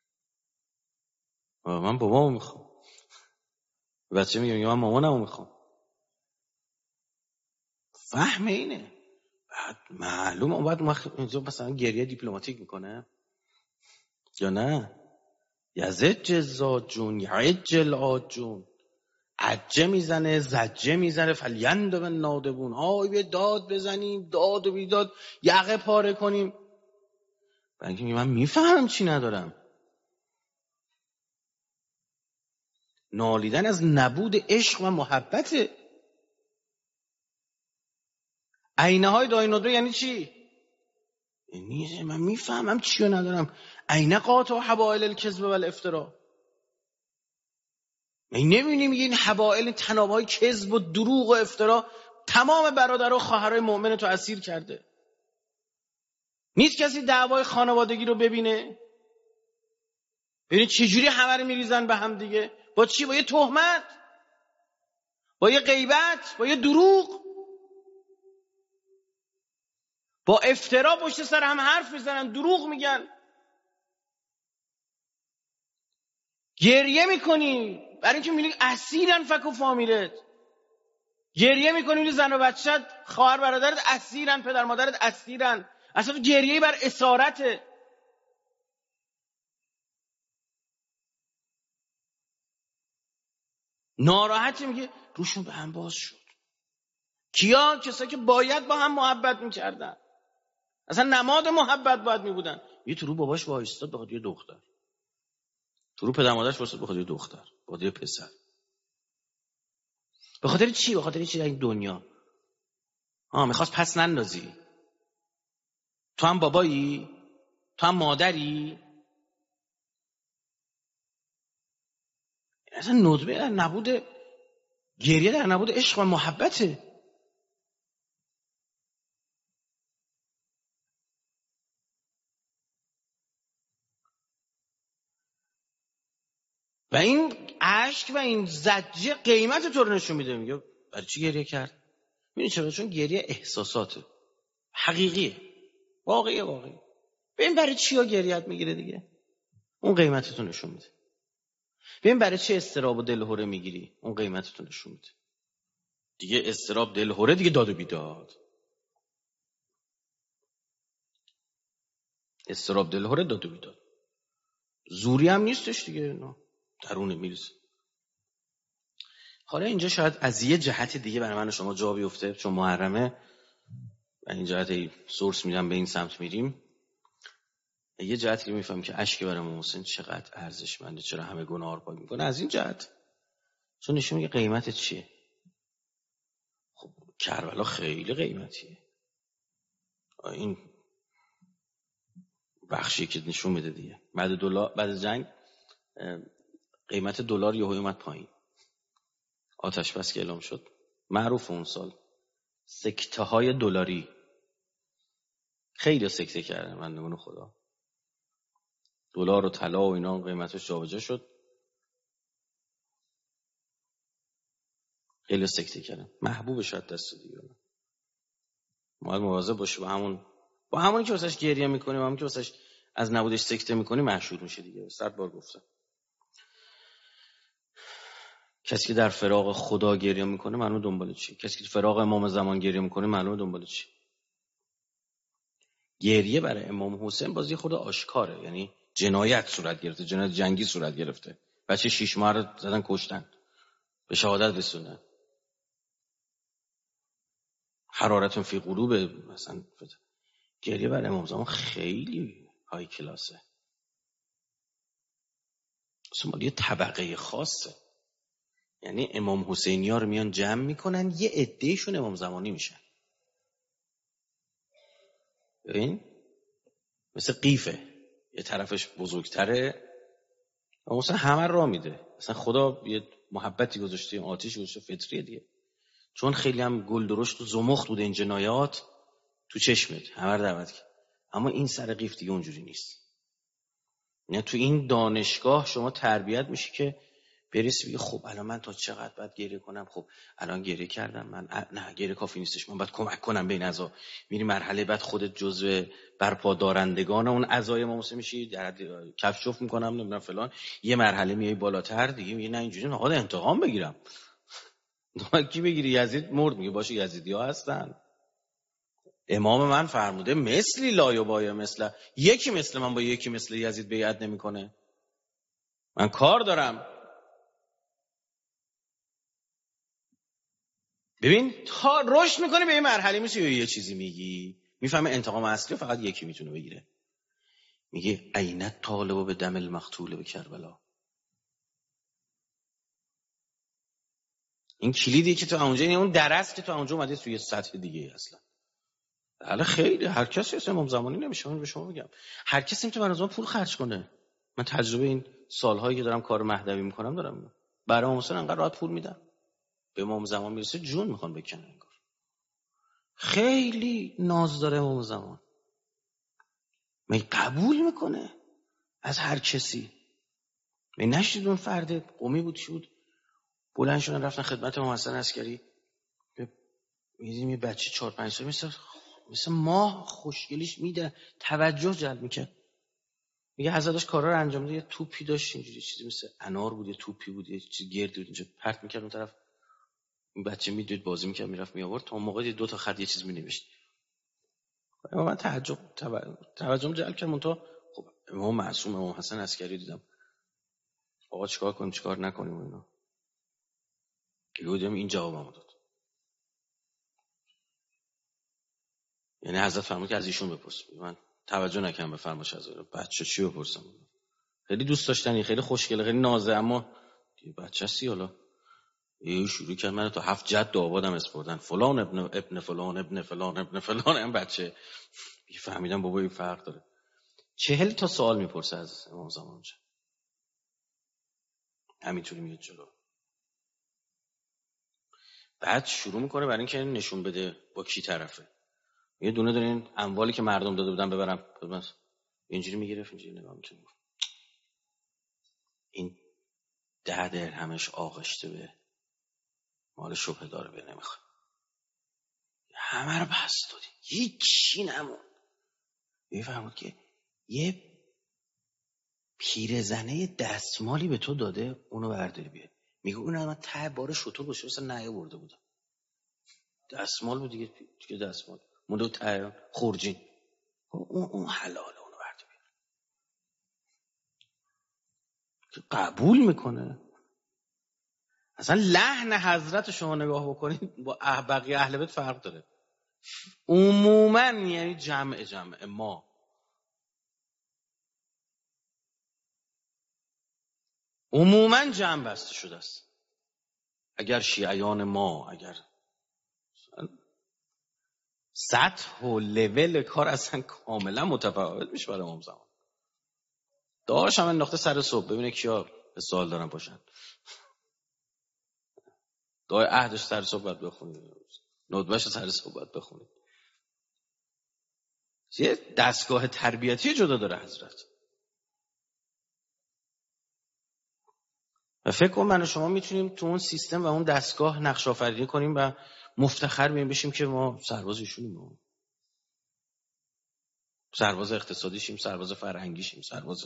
من بابامو میخوام. بچه میگه من مامانمو میخوام. فهم اینه. بعد معلومه اون بعد اینجا مثلا گریه دیپلماتیک میکنه یا نه؟ یزج زاجون یعجل آجون، عجه میزنه، زجه میزنه، فلیند به نادبون، آی به داد بزنیم، داد و بیداد یقه پاره کنیم. بلکه من میفهمم چی ندارم. نالیدن از نبود عشق و محبته. عینه های دای ندره یعنی چی؟ یعنی من میفهمم چی رو ندارم. عینه قاطع حبائل الکذب و الافترا. من نمی‌بینیم این حبائل، تنابهای کذب و دروغ و افترا تمام برادر و خواهرای مؤمن تو اسیر کرده. نیست کسی دعوای خانوادگی رو ببینه، ببینید چجوری همه رو میریزن به هم دیگه. با چی؟ با یه تهمت، با یه غیبت، با یه دروغ، با افترا پشت سر هم حرف میزنن، دروغ میگن. گریه میکنی برای اینکه میبینی اسیرن فک و فامیلت، گریه میکنی زن و بچت، خواهر برادرت اسیرن، پدر مادرت اسیرن. اصلا تو گریه بر اسارته. ناراحتی، میگه روشون به هم باز شد. کیا؟ کسایی که باید با هم محبت میکردن، اصلا نماد محبت باید میبودن. یه تو رو باباش وایستاد بخاطر یه دختر. تو رو پدر مادرش واسه به خاطر دختر، به خاطر پسر. به خاطر چی؟ به خاطر چی در این دنیا؟ میخواست پس نندازی. تو هم بابایی؟ تو هم مادری؟ اصلا ندبه در نبود گریه، در نبود عشق و محبته. و این اشک و این زجه قیمت تو رو نشون میده. میگه برای چی گریه کرد؟ میدونی چرا؟ چون گریه احساساته، حقیقیه، واقعیه. ببین برای چی ها گریت میگیره دیگه، اون قیمتتون نشون میده. ببین برای چی استراب و دلهوره میگیری، اون قیمتتون نشون میده. دیگه استراب، دلهوره، دیگه داد و بیداد. استراب، دلهوره، داد و بیداد. زوری هم نیستش دیگه، نه درونه میرسه. حالا اینجا شاید از یه جهت دیگه برای من و شما جا بیفته، چون محرمه و این جهت سورس میدم به این سمت میریم. یه جهتی میفهم که اشک برای امام حسین چقدر ارزشمنده، چرا همه گناه رو پاک میکنه. از این جهت، چون نشون میگه قیمت چیه. خب کربلا خیلی قیمتیه. این بخشی که نشون میده دیگه. بعد جنگ قیمت دلار یهو اومد پایین. آتش بس که اعلام شد، معروف اون سال سکته های دلاری خیلی سکته کردن بندگان خدا. دلار و طلا و اینا قیمتش جابجا شد، خیلی سکته کردن. محبوب شد دست دیگه. باید مواظب باشی با همون که واسش گریه میکنی، با همون که واسش از نبودش سکته میکنی، محشور میشه دیگه. 100 بار گفتم کسی که در فراق خدا گریه میکنه معلومه دنبال چی. کسی که فراق امام زمان گریه میکنه معلومه دنبال چی. گریه برای امام حسین بازی خود آشکاره، یعنی جنایت صورت گرفته، جنایت جنگی صورت گرفته. بچه 6 ماه رو زدن کشتن، به شهادت رسوندن. حرارتون فی قلوب مثلا. گریه برای امام زمان خیلی های کلاسه، اصلا یه طبقه خاصه. یعنی امام حسینی ها رو میان جمع میکنن، یه عدهشون امام زمانی میشن. ببین مثل قیفه، یه طرفش بزرگتره، مثلا همه را میده. مثلا خدا یه محبتی گذاشته، آتیشی گذاشته فطریه دیگه. چون خیلی هم گل درشت و زمخت بوده این جنایات تو چشمت، همه رو دعوت کرد. اما این سر قیف دیگه اونجوری نیست. یعنی تو این دانشگاه شما تربیت میشی که بریسی بگی خب الان من تا چقدر باید گریه کنم. خب الان گریه کردم من، نه گریه کافی نیستش، من باید کمک کنم به این عزا. میری مرحله بعد خودت جزو برپادارندگان اون عزای ما میشی، در کفش جفت میکنم نمیدونم فلان. یه مرحله میای بالاتر دیگه میگی نه اینجوری نهاد انتقام بگیرم. کی بگیری؟ یزید مرد، میگه باشه یزیدی‌ها هستن، امام من فرموده مثلی لا یبایع مثله. یکی مثل من با یکی مثل یزید بیعت نمیکنه. من کار دارم. ببین تا رشد میکنه به این مرحله میشه یه چیزی میگی میفهمه انتقام اصلی فقط یکی میتونه بگیره. میگه عین طالب به دم المقتول به کربلا. این کلیدی که تو اونجا، یعنی اون درس که تو اونجا اومده توی سطح دیگه اصلا. حالا خیلی هر کسی اصلا امام زمانی نمیشه. من به شما میگم هر کسی میتونه برای پول خرج کنه. من تجربه این سالهایی که دارم کار مهدوی میکنم دارم. برای امام حسین انقدر راحت پول میدم، به امام زمان میرسه جون میخوان بکنن. انگار خیلی ناز داره امام زمان، می قبول میکنه از هر کسی. می نشدید اون فرد قومی بود چی بود بلند شدن رفتن خدمت امام حسن عسکری، میدیم یه بچه 4-5 ساله مثل ماه خوشگلیش میده، توجه جلب میکرد. میگه حضرتش کارا رو انجام میده، یه توپی داشت اینجوری چیزی مثل انار بود، یه توپی بود، یه چیز گرد بود، اینجا پرت میکرد اون طرف. این بچه میدوید بازی میکرد، میرفت میآورد، تا اون موقع 2 تا خط یه چیز مینوشت. من توجهم جلب کرد. منتها خب امام معصوم امام حسن عسکری دیدم آقا چیکار کنیم چیکار نکنیم و اینا. دیدم این جوابمو داد. یعنی حضرت فرمود که از ایشون بپرس. من توجه نکردم به فرمایش حضرت. بچه چی بپرسم؟ خیلی دوست داشتنی، خیلی خوشگله، خیلی نازه، اما دیگه بچه‌سی. حالا یه شروع کرد من تا 7 جد آبادم اسپردن، فلان ابن فلان ابن فلان ابن فلان. این بچه فهمیدم بابا این فرق داره. 40 تا سوال میپرسه از امام زمان. همینطوری میاد جلو. بعد شروع میکنه برای اینکه نشون بده با کی طرفه. یه دونه این اموالی که مردم داده بودن ببرم. اینجوری میگرفت، اینجوری نگاه میکنه. این 10 درهمش آغشته به مال شبه داره، به نمیخواد. همه رو بست دادی، هیچی نمون. میفهمد که یه پیرزنه دستمالی به تو داده، اونو برداری بیار. میگه اون من ته بار شطور باشه مثلا نهه برده بودم، دستمال بود دیگه دستمال مونده ته خورجین. اون حلاله، اونو برداری بیار. که قبول میکنه. اصلا لحن حضرت شما نگاه بکنید با بقیه اهل بیت فرق داره. عموما یعنی جمع ما، عموما جمع بسته شده است. اگر شیعیان ما، اگر سطح و لول کار اصلا کاملا متفاوت میشه برای امام زمان. داشت هم انداخته سر صبح ببینه کیا به سوال دارن باشن. دعای عهدش سر صبح باید بخونید، ندبهش سر صبح باید بخونید. یه دستگاه تربیتی جدا داره حضرت. و فکر کنم من و شما میتونیم تو اون سیستم و اون دستگاه نقش آفرینی کنیم و مفتخر بشیم که ما سرباز ایشونیم. سرباز اقتصادی شیم، سرباز فرهنگی شیم، سرباز.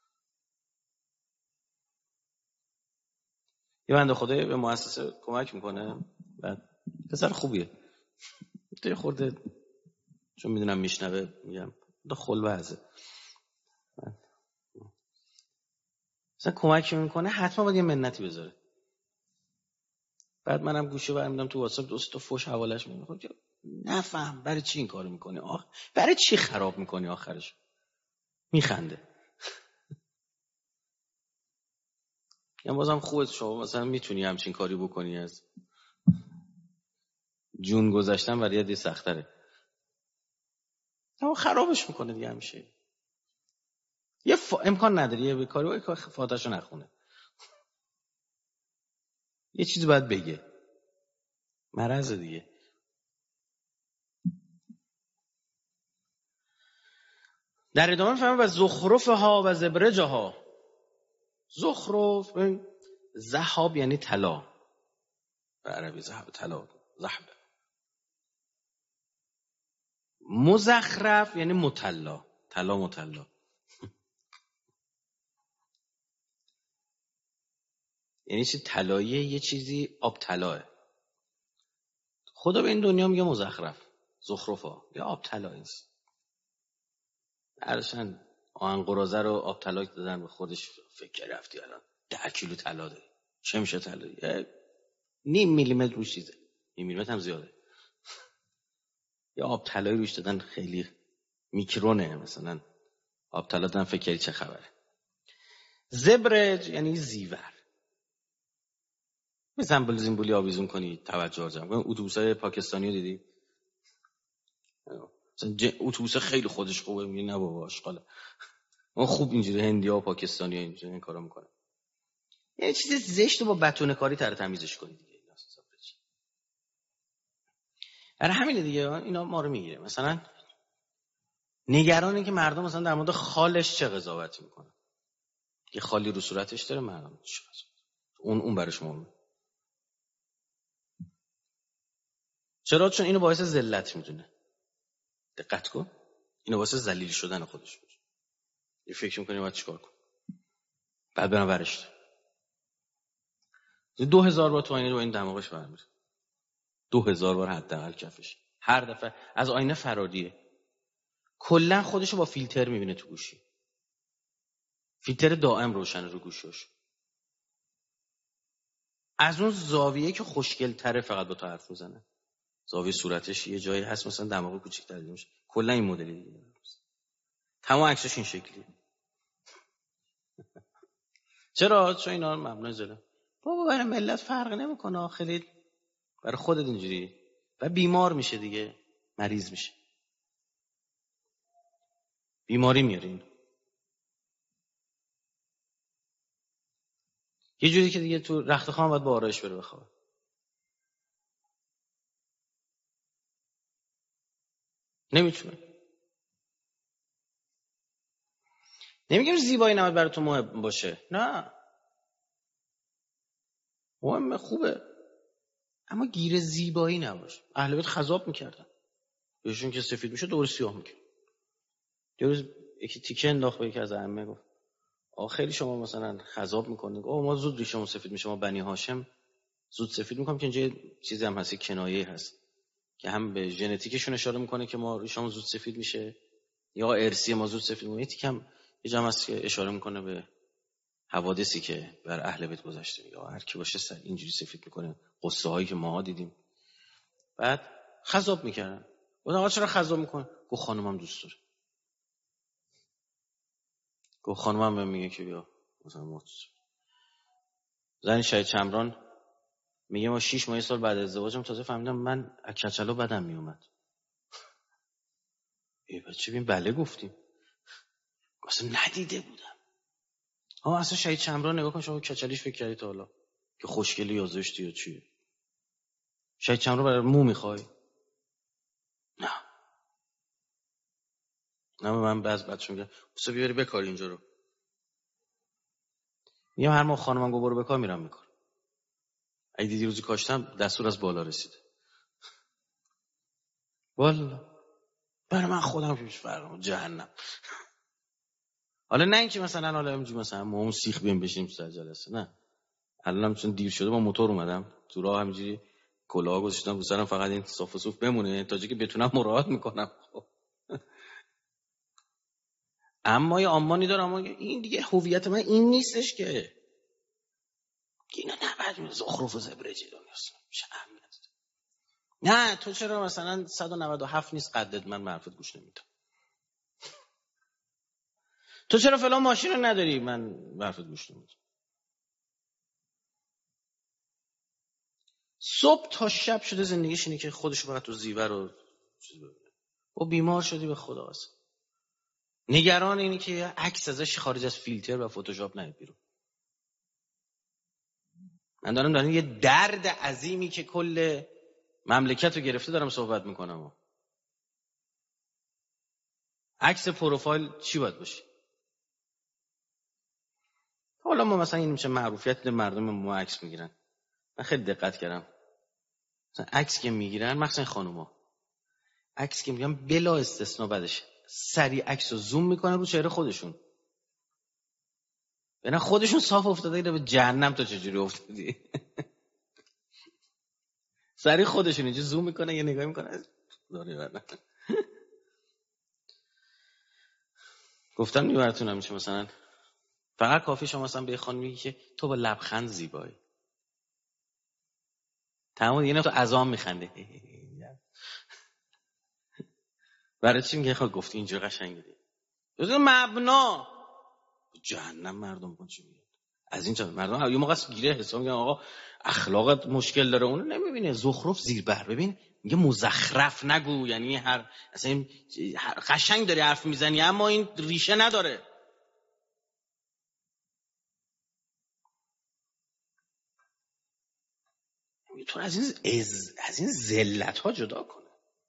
یه بنده خدایی به مؤسسه کمک میکنه، بعد پسر خوبیه، یه خورده چون میدونم میشنوه میگم خلوزه، مثلا کمک میکنه حتما باید یه منتی بذاره. بعد منم گوشه برمیدم تو واتساپ دوست تا فوش حوالش میگم که نفهم برای چی این کارو میکنی، برای چی خراب میکنی. آخرش میخنده. یا بازم خوبه شما مثلا میتونی همچین کاری بکنی، از جون گذاشتن برای یه سخت‌تره. اما خرابش میکنه دیگه همیشه. امکان نداره یه کاری فاتحه‌شو نخونه. یه چیزی باید بگه. مرض دیگه. در ادامه میفهمه و زخرفها و زبرجها. زخرف ذهب یعنی طلا، به عربی ذهب طلا، ذهب. مزخرف یعنی مطلا، طلا مطلا. یعنی چی طلاییه، یه چیزی آب طلاه. خدا به این دنیا میگه مزخرف، زخرفا یا آب طلایی است. ارشن آهن قرازه رو آب طلا دادن به خودش، فکر رفتی الان 10 کیلو طلا داری، چه میشه طلا؟ نیم میلیمتر روش چیزه، نیم میلیمتر هم زیاده. یا آب طلایی روش دادن، خیلی میکرونه. مثلا آب طلا دادن، فکری چه خبره. زبرج یعنی زیور. زنبول زنبولی آویزون کنی توجه رو جمع کنی. اتوبوسای پاکستانی رو دیدی؟ مثلا اتوبوس خیلی خودش خوبه، میگه نه بابا اشغاله. اون خوب اینجوری هندی‌ها و پاکستانی‌ها اینجوری این کارو میکنن. یه چیز زشت با بتونه کاری تر تمیزش کنی دیگه. برای همینه دیگه اینا ما رو میگیره. مثلا نگرانه که مردم مثلا در مورد خالش چه قضاوتی میکنن. یه خالی رو صورتش داره، مردم چه قضاوت. اون براش مهمه. چرا؟ چون اینو باعث ذلت میدونه. دقت کن، اینو باعث ذلیل شدن خودش میشه. یه فکر میکنی باید چیکار کن، بعد برم ورشت 2000 بار تو آینه با این دماغش برمیره، 2000 بار حداقل کفش. هر دفعه از آینه فراریه. کلا خودشو با فیلتر میبینه تو گوشی، فیلتر دائم روشن رو گوشش. از اون زاویه که خوشگل تره فقط با تو حرف میزنه. زاویه صورتش یه جایی هست مثلا دماغ کوچیک‌تر میشه. کلا این مدلی دیگه. تمام عکسش این شکلیه. چرا؟ چون اینا مبنای ظلم. بابا برای ملت فرق نمیکنه، خیلی برای خودت اینجوری و بیمار میشه دیگه، مریض میشه، بیماری میارین. یه جوری که دیگه تو رخت خواب باید با آرایش بره بخوابه. نمیتونه. نمیگم زیبایی نباید برای تو مهم باشه، نه، مهمه، خوبه، اما گیر زیبایی نباشه. اهل بیت خضاب میکردن، بهشون که سفید میشه دور سیاه میکرد. یه روز یکی تیکه انداخت به یکی از ائمه، گفت خیلی شما مثلا خضاب میکنید. ما زود ریشمون سفید میشه، ما بنی هاشم زود سفید میکنیم، که اینجا چیزی هم هست، کنایه هست که هم به ژنتیکشون اشاره میکنه که ما ریشمون زود سفید میشه، یا ارثی ما زود سفید میشه. تیکم یه جمع هست که اشاره میکنه به حوادثی که بر اهل بیت گذشته، یا هر کی باشه اینجوری سفید میکنه، قصه هایی که ما دیدیم. بعد خضاب میکردن. آقا چرا خضاب میکنه؟ گفت خانومم دوست داره. گفت خانومم بهم میگه که بیا مثلا زن شهید چمران میگه ما 6 ماه سال بعد از ازدواجم تازه فهمیدم من از کچلو بدم میومد. بچه ببین بله گفتیم، اصلا ندیده بودم. اصلا شهید چمران نگاه کن، شما کچلیش فکر کردی تا حالا که خوشگلی یا زشتی یا چیه؟ شهید چمران برای مو میخوای؟ نه من بعض بچه‌ها میگن واسه بیاری بکار اینجا رو. میگم هر ماه خانمم گفت برو بکار، میرم میکار. اگه دیدی روزی کاشتم دستور از بالا رسیده. والله برای من خودم که هیچ فرقی جهنم. حالا نه اینکه مثلا حالا اینجوری مثلا ما اون سیخ بیم بشیم سر جلسه، نه. الانم چون دیر شده با موتور اومدم تو راه، همینجوری کلاه گذاشتم رو سرم، فقط این صاف و صوف بمونه تا جایی که بتونم مراعات میکنم. اما یه آمانی دارم، اما این دیگه هویت من این نیستش که اینا نباید زخرف و زبرجی دنیاست. چه اهمیت داره؟ نه تو چرا مثلا 197 نیست قدت، من معرفت گوش نمیدم. تو چرا فلان ماشین رو نداری، من معرفت گوش نمیدم. صبح تا شب شده زندگیش اینه که خودش فقط تو زیور رو چیز ببینه. و بیمار شدی به خدا واسه. نگران اینی که عکس ازش خارج از فیلتر و فتوشاپ نیاد بیرون. من دارم یه درد عظیمی که کل مملکت رو گرفته دارم صحبت میکنم. عکس پروفایل چی باید باشه؟ حالا ما مثلا این میشه معروفیت مردم ما عکس میگیرن. من خیلی دقت کردم مثلا عکس که میگیرن، مثلا خانوما عکس که میگیرن بلا استثنا بعدش سری عکس رو زوم میکنن رو چهره خودشون. ببین خودشون صاف افتاده اینا به جهنم، تو چجوری افتادی؟ سری خودشون اینجا زوم میکنن یه نگاه میکنن داره برن. گفتم نیورتون همیشه مثلا فقط کافی شما مثلا به خانم میگی که تو با لبخند زیبایی، تمام دیگه، نه تو عزام میخنده. برای چی میگه خود گفتی اینجا قشنگه دی؟ مبنا جهنم مردم کن چی میگه از این چند مردم یه موقع گیره حساب میگن آقا اخلاقت مشکل داره، اونو نمیبینه. زخرف زیر بر ببین، میگه مزخرف نگو، یعنی هر اصلا این قشنگ داری حرف میزنی اما این ریشه نداره. تو از این ذلت ها جدا کنه.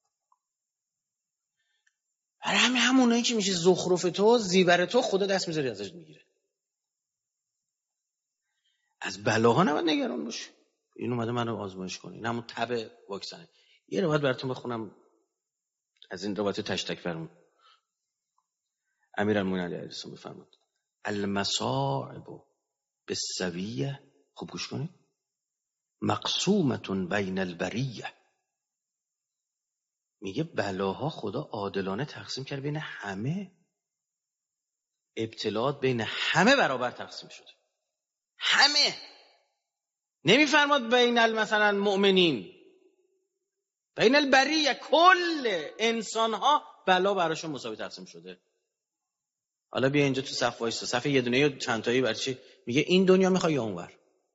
برای همونایی که میشه زخرف تو، زیور تو، خدا دست میذاری ازش میگیره. از بلاها نباید نگران باشی. این اومده منو آزمایش کنه، این همون تب واکسنه. یه روایت براتون بخونم از این روایت تشتک فرمون. امیرالمومنین علیه السلام بفرمود المصائب بالسویه، خوب گوش کنید، مقسومتون بین البریه. میگه بلاها خدا عادلانه تقسیم کرد بین همه. ابتلاات بین همه برابر تقسیم شده. همه. نمیفرماد بین مثلا مؤمنین، بین البریه، کل انسان ها بلا براشون مساوی تقسیم شده. حالا بیا اینجا تو صف وایسا، صف یه دونه یا چند تایی برای چی؟ میگه این دنیا میخوای یا اونور؟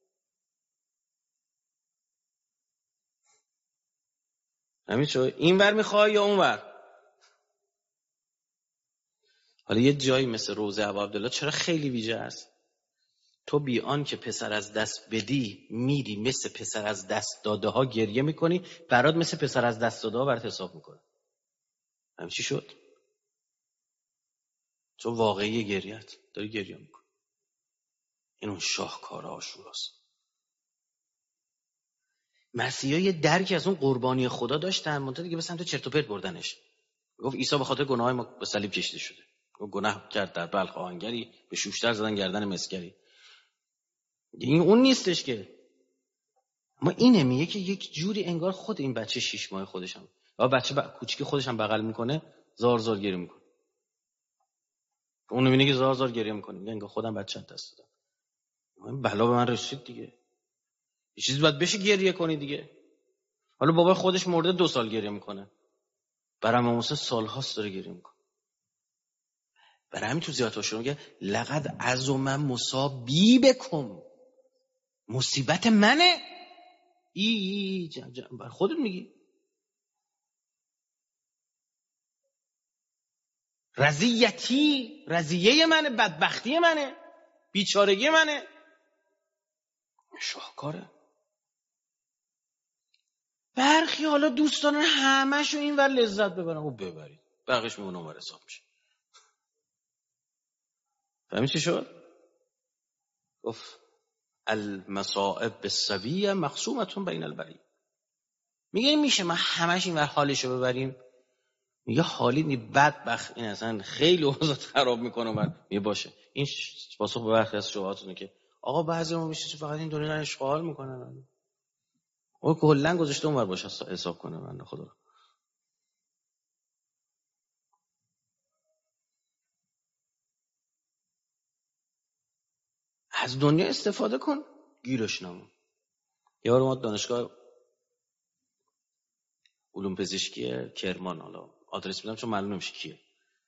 همین چه اینور میخوای یا اونور؟ حالا یه جایی مثل روضه ابوعبدالله چرا خیلی ویژه است؟ تو بی آن که پسر از دست بدی میری مثل پسر از دست داده ها گریه میکنی، برات مثل پسر از دست داده ها برات حساب میکنه. همین چی شد؟ چون واقعی گریت داری گریه میکنی. این اون شاهکار عاشوراست. مسیحا یه درکی از اون قربانی خدا داشتن، منتها دیگه به سمت چرت و پرت بردنش. گفت عیسی به خاطر گناه ما به صلیب کشیده شده. گفت گناه کرد در بلخ آهنگری، به شوشتر زدن گردن مسگری. این اون نیستش که. ما اینه میگه که یک جوری انگار خود این بچه 6 ماه خودشم یا بچه کوچیکی خودشم بغل میکنه، زار زار گریه میکنه. اون میبینه که زار زار گریه میکنه، میگه انگار خودم بچه دست دادم. این بلا به من رسید دیگه. یه چیزی باید بشه گریه کنی دیگه. حالا بابا خودش مرده 2 سال گریه میکنه. برای امام حسین سال‌هاست داره گریه میکنه. برای همین تو زیارت عاشورا میگه لقد عظم مصابی بکم، مصیبت منه. بر خودت میگی. رضیتی، رضیه منه، بدبختی منه، بیچارگی منه. شاهکاره. برخی حالا دوستان همه‌شو اینور لذت ببرن و ببرید، بقیش میمونه اونور حساب میشه. فهمی چی شد؟ گفت المصائب بالسویه مقسومه بین البری. میگه میشه ما همش اینور حالشو ببریم؟ میگه حالی نی، بدبخت این اصلا خیلی اوضاع خراب میکنه. بعد میگه باشه. این پاسخ به برخی از شبهاتونه که آقا بعضی ما میشه فقط این دنیا رو اشغال میکنن. او کلا گذاشته اونور باشه حساب کنه بنده خدا. از دنیا استفاده کن، گیرش نمون. یه بار ما دانشگاه علوم پزشکی کرمان، حالا آدرس میدم چون معلوم نمیشه کیه،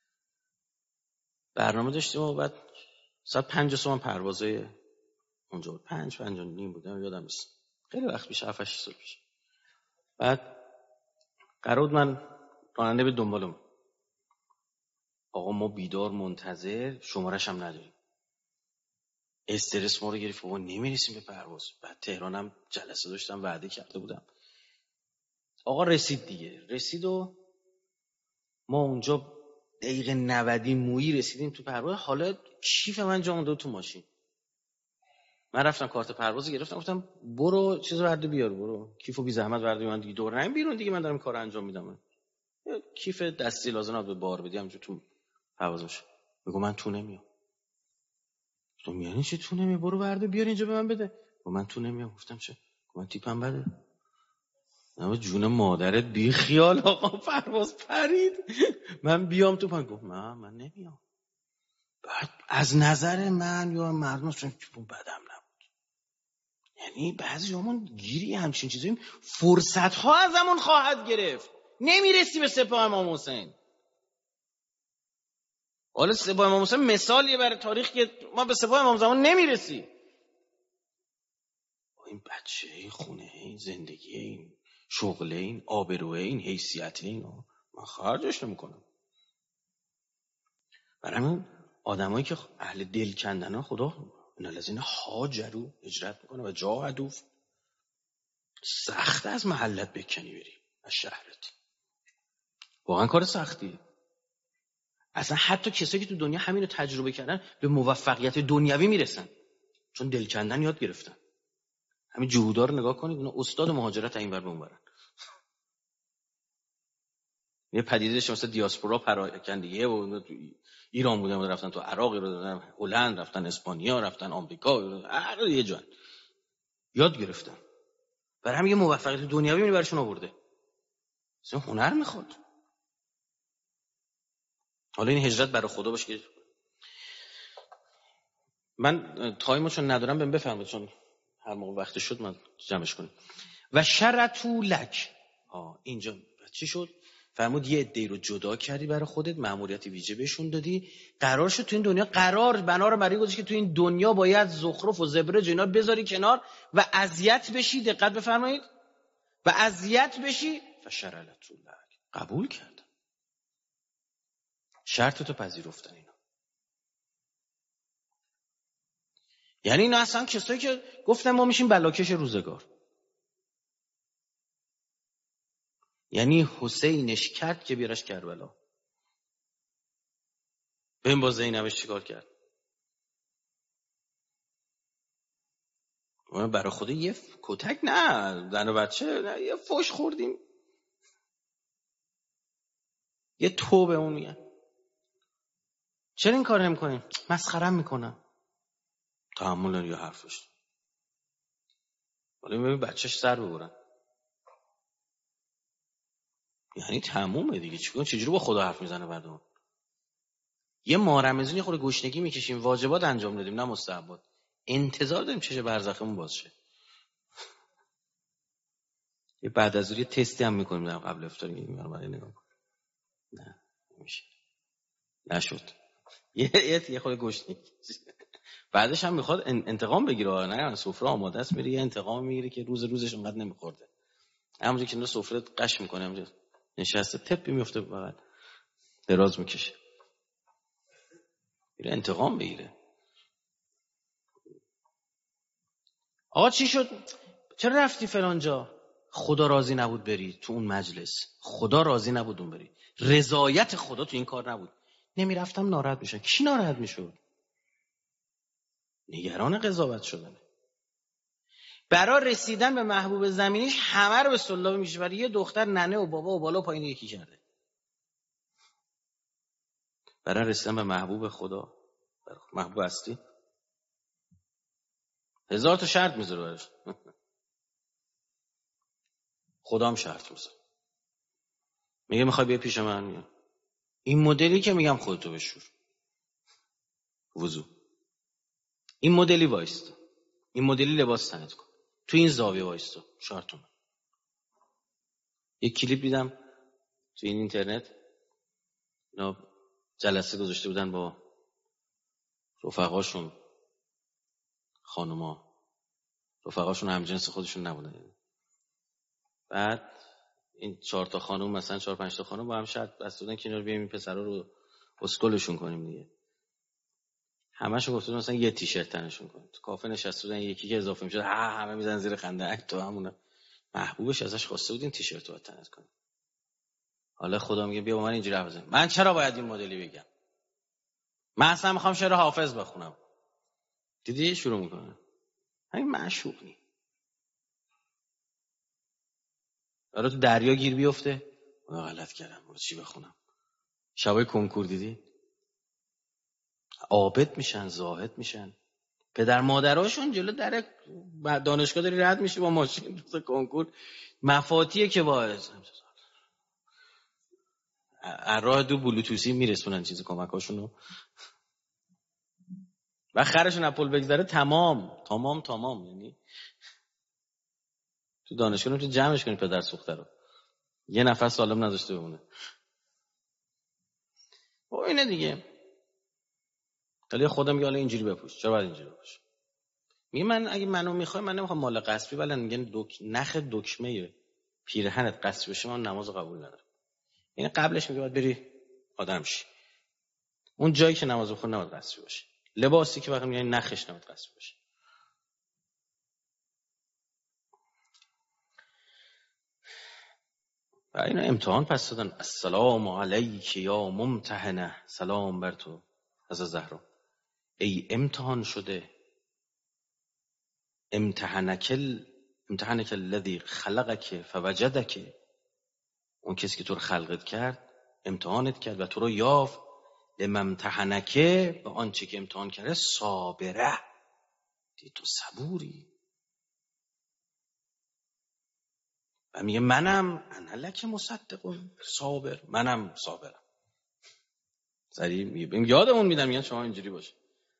برنامه داشتیم و بعد ساعت 5 صبح پروازه اونجا بود. 5 و نیم بودم یادم نیست، خیلی وقت پیش، 7 8 سال پیش. بعد قرار بود من راننده به دنبالم، آقا ما بیدار منتظر، شمارش هم نداریم. استرس ما رو گرفت، بابا نمیرسیم به پرواز. بعد تهرانم جلسه داشتم، وعده کرده بودم. آقا رسید دیگه، رسید و ما اونجا دقیقه 90 مویی رسیدیم تو پرواز. حالا کیف من جا مونده تو ماشین. من رفتم کارت پرواز گرفتم، گفتم برو چیزو برده بیار، برو کیفو بی زحمت برده بیار، من دیگه دور نمیام بیرون دیگه، من دارم کارو انجام میدم. کیف دستی لازم به بار بدی همونجا تو پروازش. میگم من تو نمیام. گفتم یعنی چی تو نمیای؟ برو برده بیار اینجا به من بده. گفتم من تو نمیام. گفتم چه؟ من تیپم بده. اما جون مادرت بی خیال. آقا پرواز پرید، من بیام تو پن. گفت من نمیام. بعد از نظر من یا مردم چون بدم نبود. یعنی بعضی همون گیری همچین چیزایی فرصت ها از همون خواهد گرفت. نمیرسی به سپاه امام حسین. حالا سپاه امام حسین مثالیه برای تاریخ که ما به سپاه امام زمان نمیرسی. این بچه، این خونه، این زندگی، این شغله، این آبروه، این حیثیت، این من خرجش نمیکنم. برای همین آدمایی که اهل دل کندن خدا این الذین هاجروا هجرت میکنه و جاهدوا، سخت از محلت بکنی بری از شهرت، واقعا کار سختیه. اصلا حتی کسایی که تو دنیا همین رو تجربه کردن به موفقیت دنیوی میرسن چون دل کندن یاد گرفتن. همین جهودا رو نگاه کنید، اونا استاد مهاجرت این ور به اون برن. یه پدیده داشت مثلا دیاسپورا پراکندگی و ایران بودن و رفتن تو عراق، رفتن هلند، رفتن اسپانیا، رفتن آمریکا، هر یه جا یاد گرفتن. برای همین یه موفقیت دنیوی میبره براشون آورده. اصلا هنر میخواد. حالا این هجرت برای خدا باشه که من تایمشون ندارم، بهم بفرمایید چون هر موقع وقت شد من جمعش کنم. و شرطو لک، اینجا چی شد؟ فرمود یه عده‌ای رو جدا کردی برای خودت، مأموریت ویژه بهشون دادی، قرار شد تو این دنیا بنا رو برای گذاشت که تو این دنیا باید زخرف و زبرج اینا بذاری کنار و اذیت بشی. دقت بفرمایید، و اذیت بشی. فشرلت الله، قبول کردن، شرط تو پذیرفتن اینا. یعنی اینا اصلا کسایی که گفتن ما میشیم بلاکش روزگار. یعنی حسینش کرد که بیارش کربلا. ببین با زینبش چیکار کرد. ما برای خود یه کتک نه، زن و بچه نه، یه فوش خوردیم، یه توبه اون میگن. چرا این کار نمی‌کنیم؟ مسخرم میکنن. تحمل نمی‌کنه حرفش. ولی ببین بچه‌ش سر ببرن. یعنی تمومه دیگه. چجوری با خدا حرف میزنه بعدون؟ یه ماه رمضان یه خورده گشنگی میکشیم، واجبات انجام دادیم نه مستحبات، انتظار داریم چشه برزخمون باز شه. یه بعد از اون یه تستی هم میکنیم در قبل افطار، میگیم برای نگاه کن. نه نمیشه، نشد. یه خورده گشنگی بعدش هم میخواد انتقام بگیره. نه سفره آماده است، میره یه انتقام میگیره که روزش اونقدر نمیخورده. همونجوری که سفره قش میکنه، همونجوری نشسته تپی میفته بغل دراز میکشه، میره انتقام بگیره. آقا چی شد؟ چرا رفتی فلان جا؟ خدا راضی نبود بری تو اون مجلس، خدا راضی نبود اون بری، رضایت خدا تو این کار نبود. نمیرفتم ناراحت میشن. کی ناراحت میشد؟ نگران قضاوت شدن. برای رسیدن به محبوب زمینیش همه رو به سلابه میشه. برای یه دختر ننه و بابا و بالا و پایین یکی کرده. برای رسیدن به محبوب خدا، محبوب هستی، 1000 تا شرط میذاره براش. خدا هم شرط میذاره. میگه میخوای بیا پیش من، میگم این مدلی که میگم خودتو بشور، وضو، این مدلی وایستا، این مدلی لباس تنت کن، تو این زاویه وایستا، شرطونه. یک کلیپ دیدم تو این اینترنت، اینا جلسه گذاشته بودن با رفقاشون، خانوما، رفقاشون همجنس خودشون نبودن. بعد این 4 تا خانم، مثلا 4-5 تا خانم با هم شرط بسته بودن که اینا رو بیایم این پسرا رو اسکلشون کنیم دیگه. همه‌شون گفتن مثلا یه تیشرت تنشون کنیم. تو کافه نشسته بودن، یکی که اضافه میشد همه میزنن زیر خنده. تو همون محبوبش ازش خواسته بود این تیشرت رو تنت کنه. حالا خدا میگه بیا با من اینجوری حرف بزن. من چرا باید این مدلی بگم؟ من اصلا میخوام شعر حافظ بخونم. دیدی شروع میکنه همین معشوق نی. داره تو دریا گیر بیفته. من غلط کردم، چی بخونم؟ شبای کنکور دیدی؟ عابد میشن، زاهد میشن. پدر مادراشون جلو در دانشگاه داری رد میشی با ماشین تو کنکور، مفاتیحه که باعث راه دو بلوتوسی میرسونن چیز کمکاشونو و خرشون اپل بگذره تمام. یعنی تو دانشگاه نمیتونی جمعش کنی پدر سوخته رو، یه نفر سالم نداشته بمونه. با اینه دیگه. ولی خودم میگه حالا اینجوری بپوش، چرا باید اینجوری بپوش؟ میگه من اگه منو میخوای، من نمیخوام مال قصبی، ولی میگن نخ دکمه پیرهنت قصبی بشه من نماز قبول ندارم. یعنی قبلش میگه باید بری آدم شی. اون جایی که نماز بخون نباید قصبی باشه. لباسی که وقتی میگن نخش نباید قصبی باشه. و اینا امتحان پس دادن. السلام علیک یا ممتحنه، سلام بر تو از زهرا، ای امتحان شده. امتحنک الذی خلقک فوجدک، اون کسی که تو رو خلقت کرد امتحانت کرد و تو رو یافت. لممتحنک، به آنچه که امتحان کرده، صابره، دی تو صبوری. و میگه منم انا لک مصدقون صابر، منم صابرم. سریع میگه یادمون میدم، میگن شما اینجوری باشه.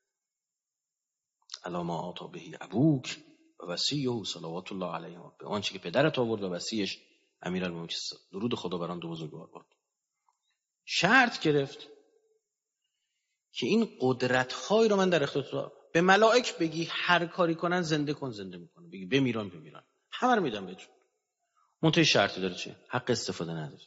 الا ما آتا بهی ابوک و وصیه صلوات الله علیه، به آنچه که پدرت آورد و وصیش امیرالمومنین درود خدا بر آن دو بزرگوار باد، شرط گرفت که این قدرت‌های رو من در اختیار به ملائک بگی هر کاری کنن زنده کن، زنده میکنه، بگی بمیران همه رو میدم بهتون. منتهی شرطی داره چیه؟ حق استفاده نداره.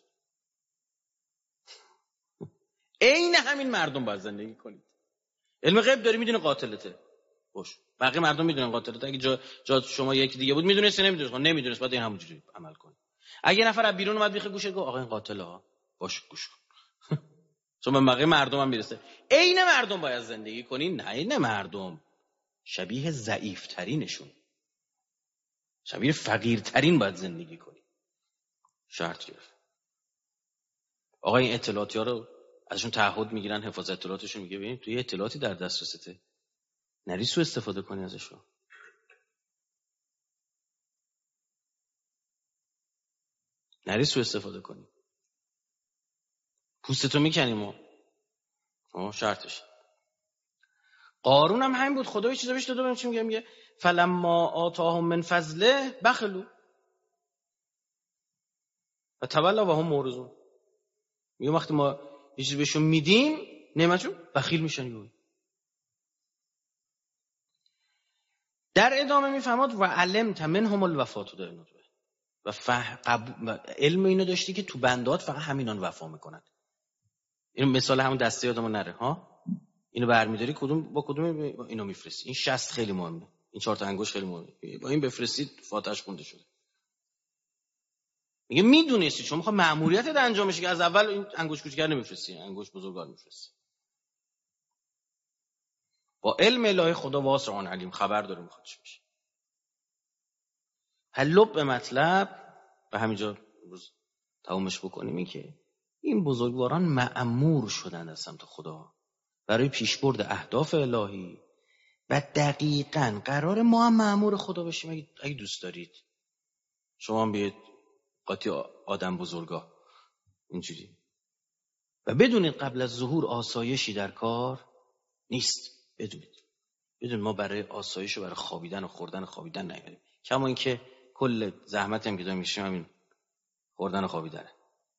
عین همین مردم باید زندگی کنید. علم غیب داری میدونه قاتلته، باش بقیه مردم میدونن قاتلته. اگه جا شما یکی دیگه بود میدونست نمیدونست، نمیدونست بعد این همونجوری عمل کنه. اگه نفر از بیرون اومد بیخ گوشه گفت آقا این قاتله ها، باش گوش کن. چون به بقیه مردم هم میرسه. عین مردم باید زندگی کنین، نه عین مردم، شبیه ضعیف ترینشون، شبیه فقیر ترین باید زندگی کنین. شرط گرفت. آقا این اطلاعاتی ها رو ازشون تعهد میگیرن، حفاظت اطلاعاتشون میگه ببین تو یه اطلاعاتی در دسترسته، نری سوء استفاده کنی ازشون. نری سوء استفاده کنی. پوستتو میکنیم ما. شرطش. قارون هم همین بود. خدا یه چیزا بهش داده بود، چی میگه فلما آتاهم من فضله بخلوا و تولا و هم معرضون. میگه وقتی ما یه چیزی بهشون میدیم نعمتشون بخیل میشن. در ادامه میفهمد و علمت منهم الوفات دارن و علم اینو داشتی که تو بندات فقط همینان وفا میکنن. این مثال همون دسته یادمون نره ها. اینو برمی‌داری کدوم با کدوم اینو میفرستی. این 60 خیلی مهمه، این 4 تا انگشت خیلی مهمه. با این بفرستید فاتحش خونده شده. میگه میدونستی چون میخواد مأموریتت انجام بشه که از اول این انگشت کوچیک‌تر نمیفرستی، انگشت بزرگوار میفرستی. با علم الهی خدا واسع علیم خبر داره میخواد چی بشه. حلب به مطلب به همینجا روز تمومش بکنیم این که این بزرگواران مأمور شدن از سمت خدا برای پیشبرد اهداف الهی و دقیقاً قرار ما هم مأمور خدا بشیم. اگه دوست دارید شما هم بیاید قاطی آدم بزرگا اینجوری و بدونید قبل از ظهور آسایشی در کار نیست. بدون ما برای آسایش و برای خوابیدن و خوردن نیاریم. کما اینکه کل زحمت هم که داریم میشیم همین خوردن و خوابیدنه.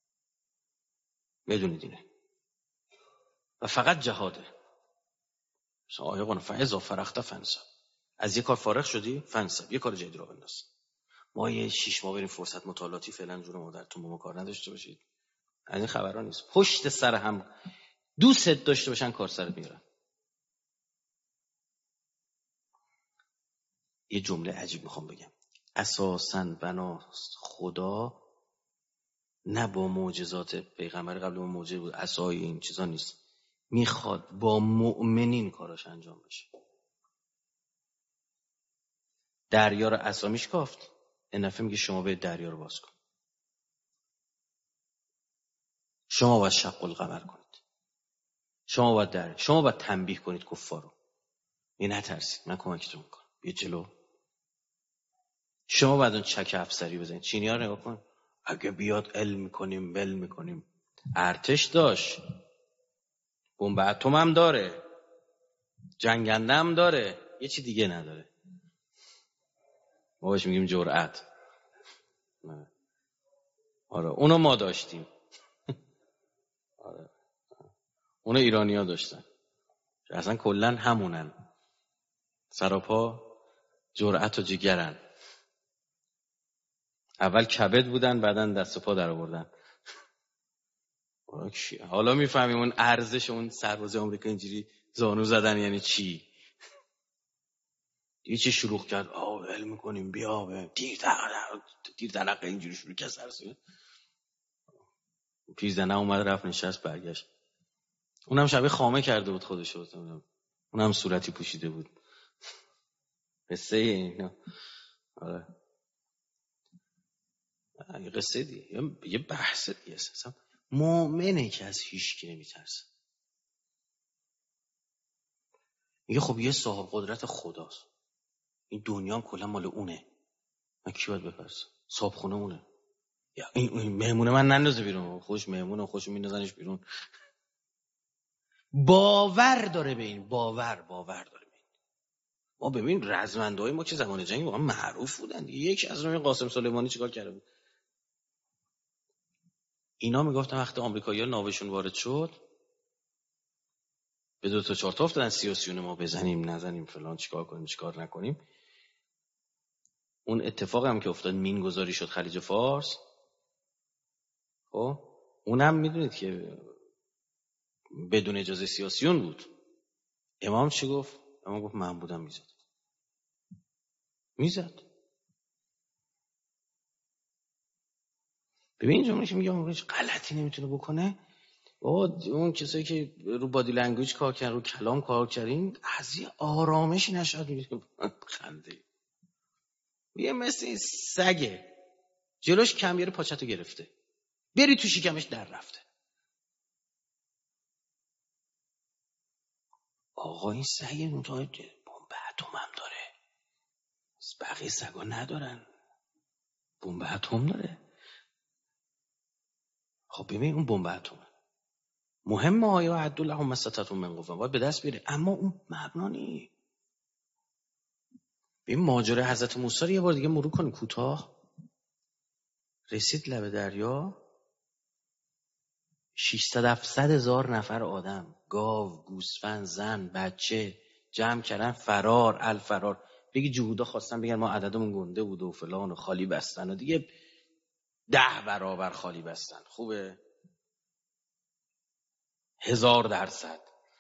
بدونید اینه و فقط جهاده. آیه فاذا فرغت فانصب. از یه کار فارغ شدی فانصب، یه کار جدید رو بنداز. ما یه 6 ماه بریم فرصت مطالعاتی فعلا جور مادرتون با ما کار نداشته باشید. از این خبرا نیست. پشت سر هم دوست داشته باشن کار سرت میارن. یه جمله عجیب میخوام بگم. اساساً بناست خدا نه با معجزات پیغمبر قبل ما معجزه بود، عصای این چیزا نیست. میخواد با مؤمنین کاراش انجام بشه. دریا رو عصا میشکافت، این دفعه میگه شما به دریا رو باز کن. شما باید شق القمر کنید. شما باید تنبیه کنید کفار رو. این نترسید، من کمکتون میکنم. یه جلو. شما باید اون چک افسری بزنید. چینی‌ها رو نگاه کن. اگه بیاد علم میکنیم، بل میکنیم. ارتش داشت. بمب اتم هم داره. جنگنده هم داره. یه چی دیگه نداره. ما بهش میگیم جرأت. آره اونو ما داشتیم. آره اونو ایرانی‌ها داشتن. اصلا کلن همونن. سراپا جرأت و جگرن. اول کبد بودن بعدن دست و پا در آوردن. حالا میفهمیم اون ارزش اون سرباز آمریکا اینجوری زانو زدن یعنی چی. یه چی شروع کرد علم میکنیم بیا به تیر تلقه اینجوری شروع کرد سرسون. پیرزنه اومد رفت نشست برگشت. اونم شبیه خامه کرده بود خودشو. اونم صورتی پوشیده بود. قصه اینا. آره قصه دیگه. یه بحث دیگه اصلا. مؤمنه که از هیچ کی نمیترسه. میگه خب یه صاحب قدرت خداست. این دنیا هم کلا مال اونه. من کی باید بپرسم؟ صاحب خونه اونه. یا این مهمونه من نندازه بیرون. خوش مهمونه خوش میندازنش بیرون. باور داره به این. باور داره به این. ما ببین رزمنده‌های ما که زمان جنگ واقعا معروف بودن. یکی از اونها قاسم سلیمانی چیکار کرده بود؟ اینا میگفتن وقتی آمریکایی‌ها ناوشون وارد شد به 2 تا 4 تا افتادن سیاسیون ما بزنیم نزنیم فلان چیکار کنیم چیکار نکنیم. اون اتفاق هم که افتاد مین گذاری شد خلیج فارس، خب اونم میدونید که بدون اجازه سیاسیون بود. امام چی گفت؟ امام گفت من بودم میزد. ببین جمله که میگم هیچ غلطی نمیتونه بکنه. اون کسایی که رو بادی لنگویج کار کردن، رو کلام کار کردن، از یه آرامشی نشد میگه خنده. یه مثل این سگه جلوش کمبیر پاچتو گرفته، بری تو شکمش در رفته. آقا این سگ متوجه بمب اتم هم داره، بقیه سگا ندارن، بمب اتم داره. خب ببین اون بمب اتمه مهمه آیا عدالله هم استطعتم من قوة باید به دست بیاره، اما اون مبنا نیست. ببین ماجرای حضرت موسی رو یه بار دیگه مرور کنیم کوتاه. رسید لب دریا، 600-700 هزار نفر آدم، گاو، گوسفند، زن، بچه جمع کردن الفرار. بگی جهودا خواستن بگن ما عددمون گنده بود و فلان و خالی بستن و دیگه 10 برابر خالی بستن. خوبه 1000%.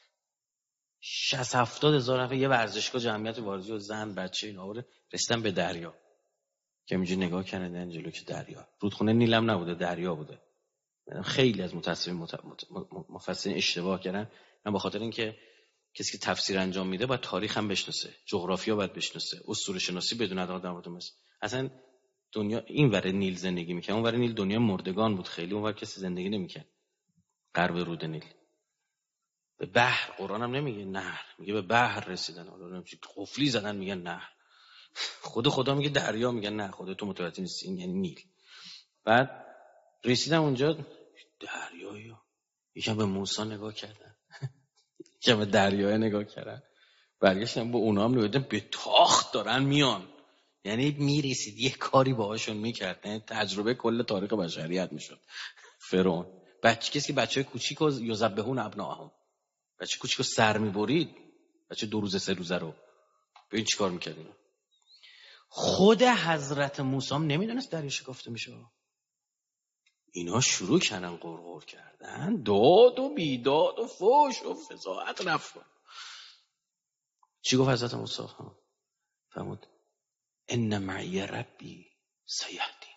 60-70 هزار نفر یه ورزشگاه جمعیت ورزشی و زن بچه اینا رسیدن به دریا که اینجوری نگاه کردن جلو که دریا رودخونه نیل هم نبوده دریا بوده. خیلی از مفسرین اشتباه کردن. من به خاطر اینکه کسی که تفسیر انجام میده باید تاریخ هم بشناسه، جغرافیا باید بشناسه، اسطوره شناسی بدون عدالت مثل اصلا دنیا این ور نیل زندگی میکنه، اون ور نیل دنیا مردگان بود، خیلی اون ور کسی زندگی نمیکنه. غرب رود نیل به بحر، قرآن هم نمیگه نهر، میگه به بحر رسیدن. حالا قفلی زدن میگن نهر، خدا میگه دریا، میگن نه خودت متوجه نیستی این یعنی نیل. بعد رسیدن اونجا دریایی، یکم به موسی نگاه کردن یکم به دریای نگاه کردن، برگشتن با اونا هم نگاه به تاخت دارن میان. یعنی میرسید یه کاری باهاشون میکرد، یعنی تجربه کل تاریخ بشریت میشد. فرعون کسی که بچهای کوچیکو یذبحون ابناءهم، بچه کوچیکو سر میبرید، بچه 2 روزه 3 روزه رو، ببین چیکار میکردین. خود حضرت موسی هم نمیدونست دریا شکافته میشه. اینا شروع کردن غرغر کردن، داد و بیداد و فوش و فضاحت رفت. چی گفت حضرت موسی؟ فرمود ان معی ربی سیهدین.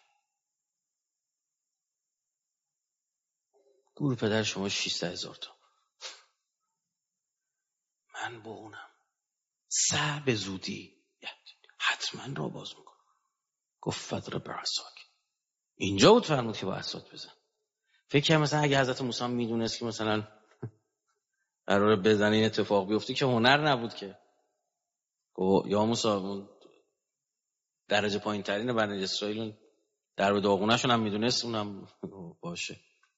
گور پدر شما 600 هزار تا، من با اونم به زودی حتما را باز میکنم. گفت فضرب بعصاک. اینجا بود فرمود که با عصات بزن. فکر کنم مثلا اگه حضرت موسی میدونست که مثلا قراره بزنه این اتفاق بیفته که هنر نبود که. گفت یا موسی اون درجه پایین ترین بنی اسرائیل در به داغونه‌شون هم میدونست، اونم باشه.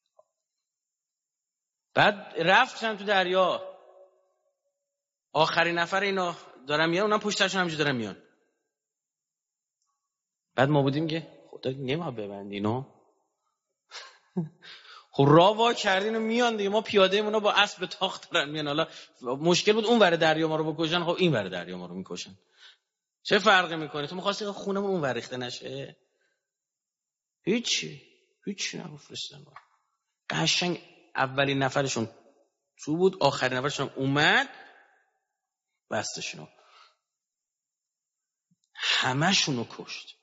بعد رفتن تو دریا، آخرین نفر اینا دارن میان، اونم پشتشون همینجوری دارن میان. بعد ما بودیم که خدا نمی‌خواد ببندینو، خب راه وا کردین و میان دیگه، ما پیاده مونا با اسب به تاخت دارن میان. حالا مشکل بود اون ور دریا ما رو بکشن، خب این ور دریا ما رو میکشن، چه فرقی میکنه؟ تو می‌خواستی خونمون اون ور ریخته نشه؟ هیچی نگفتن. قشنگ اولین نفرشون تو بود، آخرین نفرشون اومد بستشونو همشونو کشت.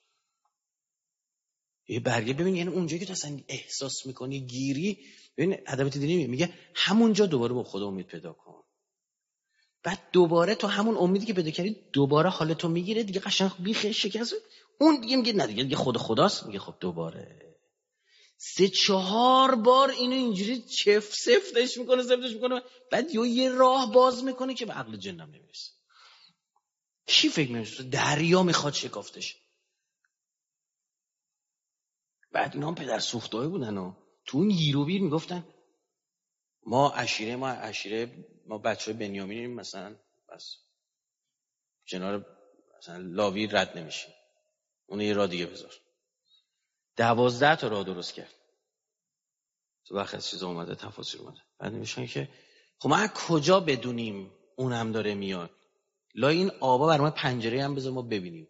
یه برگه ببین، یعنی اونجایی که تو اصلا احساس میکنی گیری، ببین ادبیات دینی میگه همونجا دوباره با خدا امید پیدا کن. بعد دوباره تو همون امیدی که پیدا کردی دوباره حالتو میگیره دیگه، قشنگ بیخ شکست. اون دیگه میگه نه دیگه خداست، میگه خب دوباره 3-4 بار اینو اینجوری سفتش میکنه. بعد یه راه باز میکنه که به عقل جنم نمیرسه. کی فکر میکنه دریا میخواد شکافتش؟ بعد اینا هم پدر سوختای بودن و تو اون گیروبیر میگفتن ما عشیره ما بچه بنیامینیم مثلا، بس کنار مثلا لاوی رد نمیشیم، اون یه راه دیگه بذار. 12 تا راه درست کرد. تو وقت از چیزا اومده تفاصیل اومده. بعد میشن که خب ما کجا بدونیم اونم داره میاد؟ لا این آبا برای ما پنجره هم بذار ما ببینیم.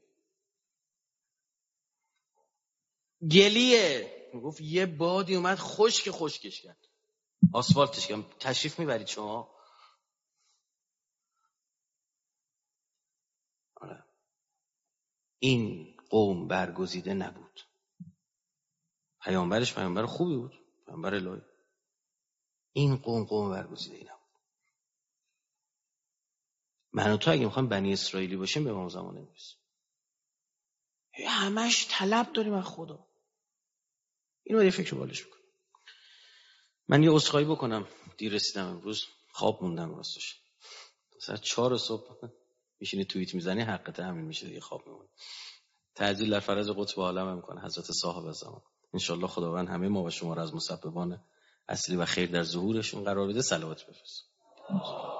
گلیه میگفت یه بادی اومد خشکش کرد، آسفالتش کرد. تشریف میبرید شما؟ آره. این قوم برگزیده نبود. پیامبرش پیامبر خوبی بود، پیامبر الهی. این قوم برگزیده نبود. من و تو اگه میخوایم بنی اسرائیلی باشیم به امام زمان نمیرسیم. همش طلب داریم از خدا. اینو باید فکر بالش بکنم. من یه عذرخواهی بکنم، دیر رسیدم امروز، خواب موندم راستش. ساعت 4 صبح میشینی توییت میزنی، حقیقت همین میشه دیگه، خواب میمونی. تعجیل در فرج قطب عالم میکنه حضرت صاحب زمان. انشالله خداوند همه ما و شما را از مسببان اصلی و خیر در ظهورشون قرار بده. صلوات بفرست.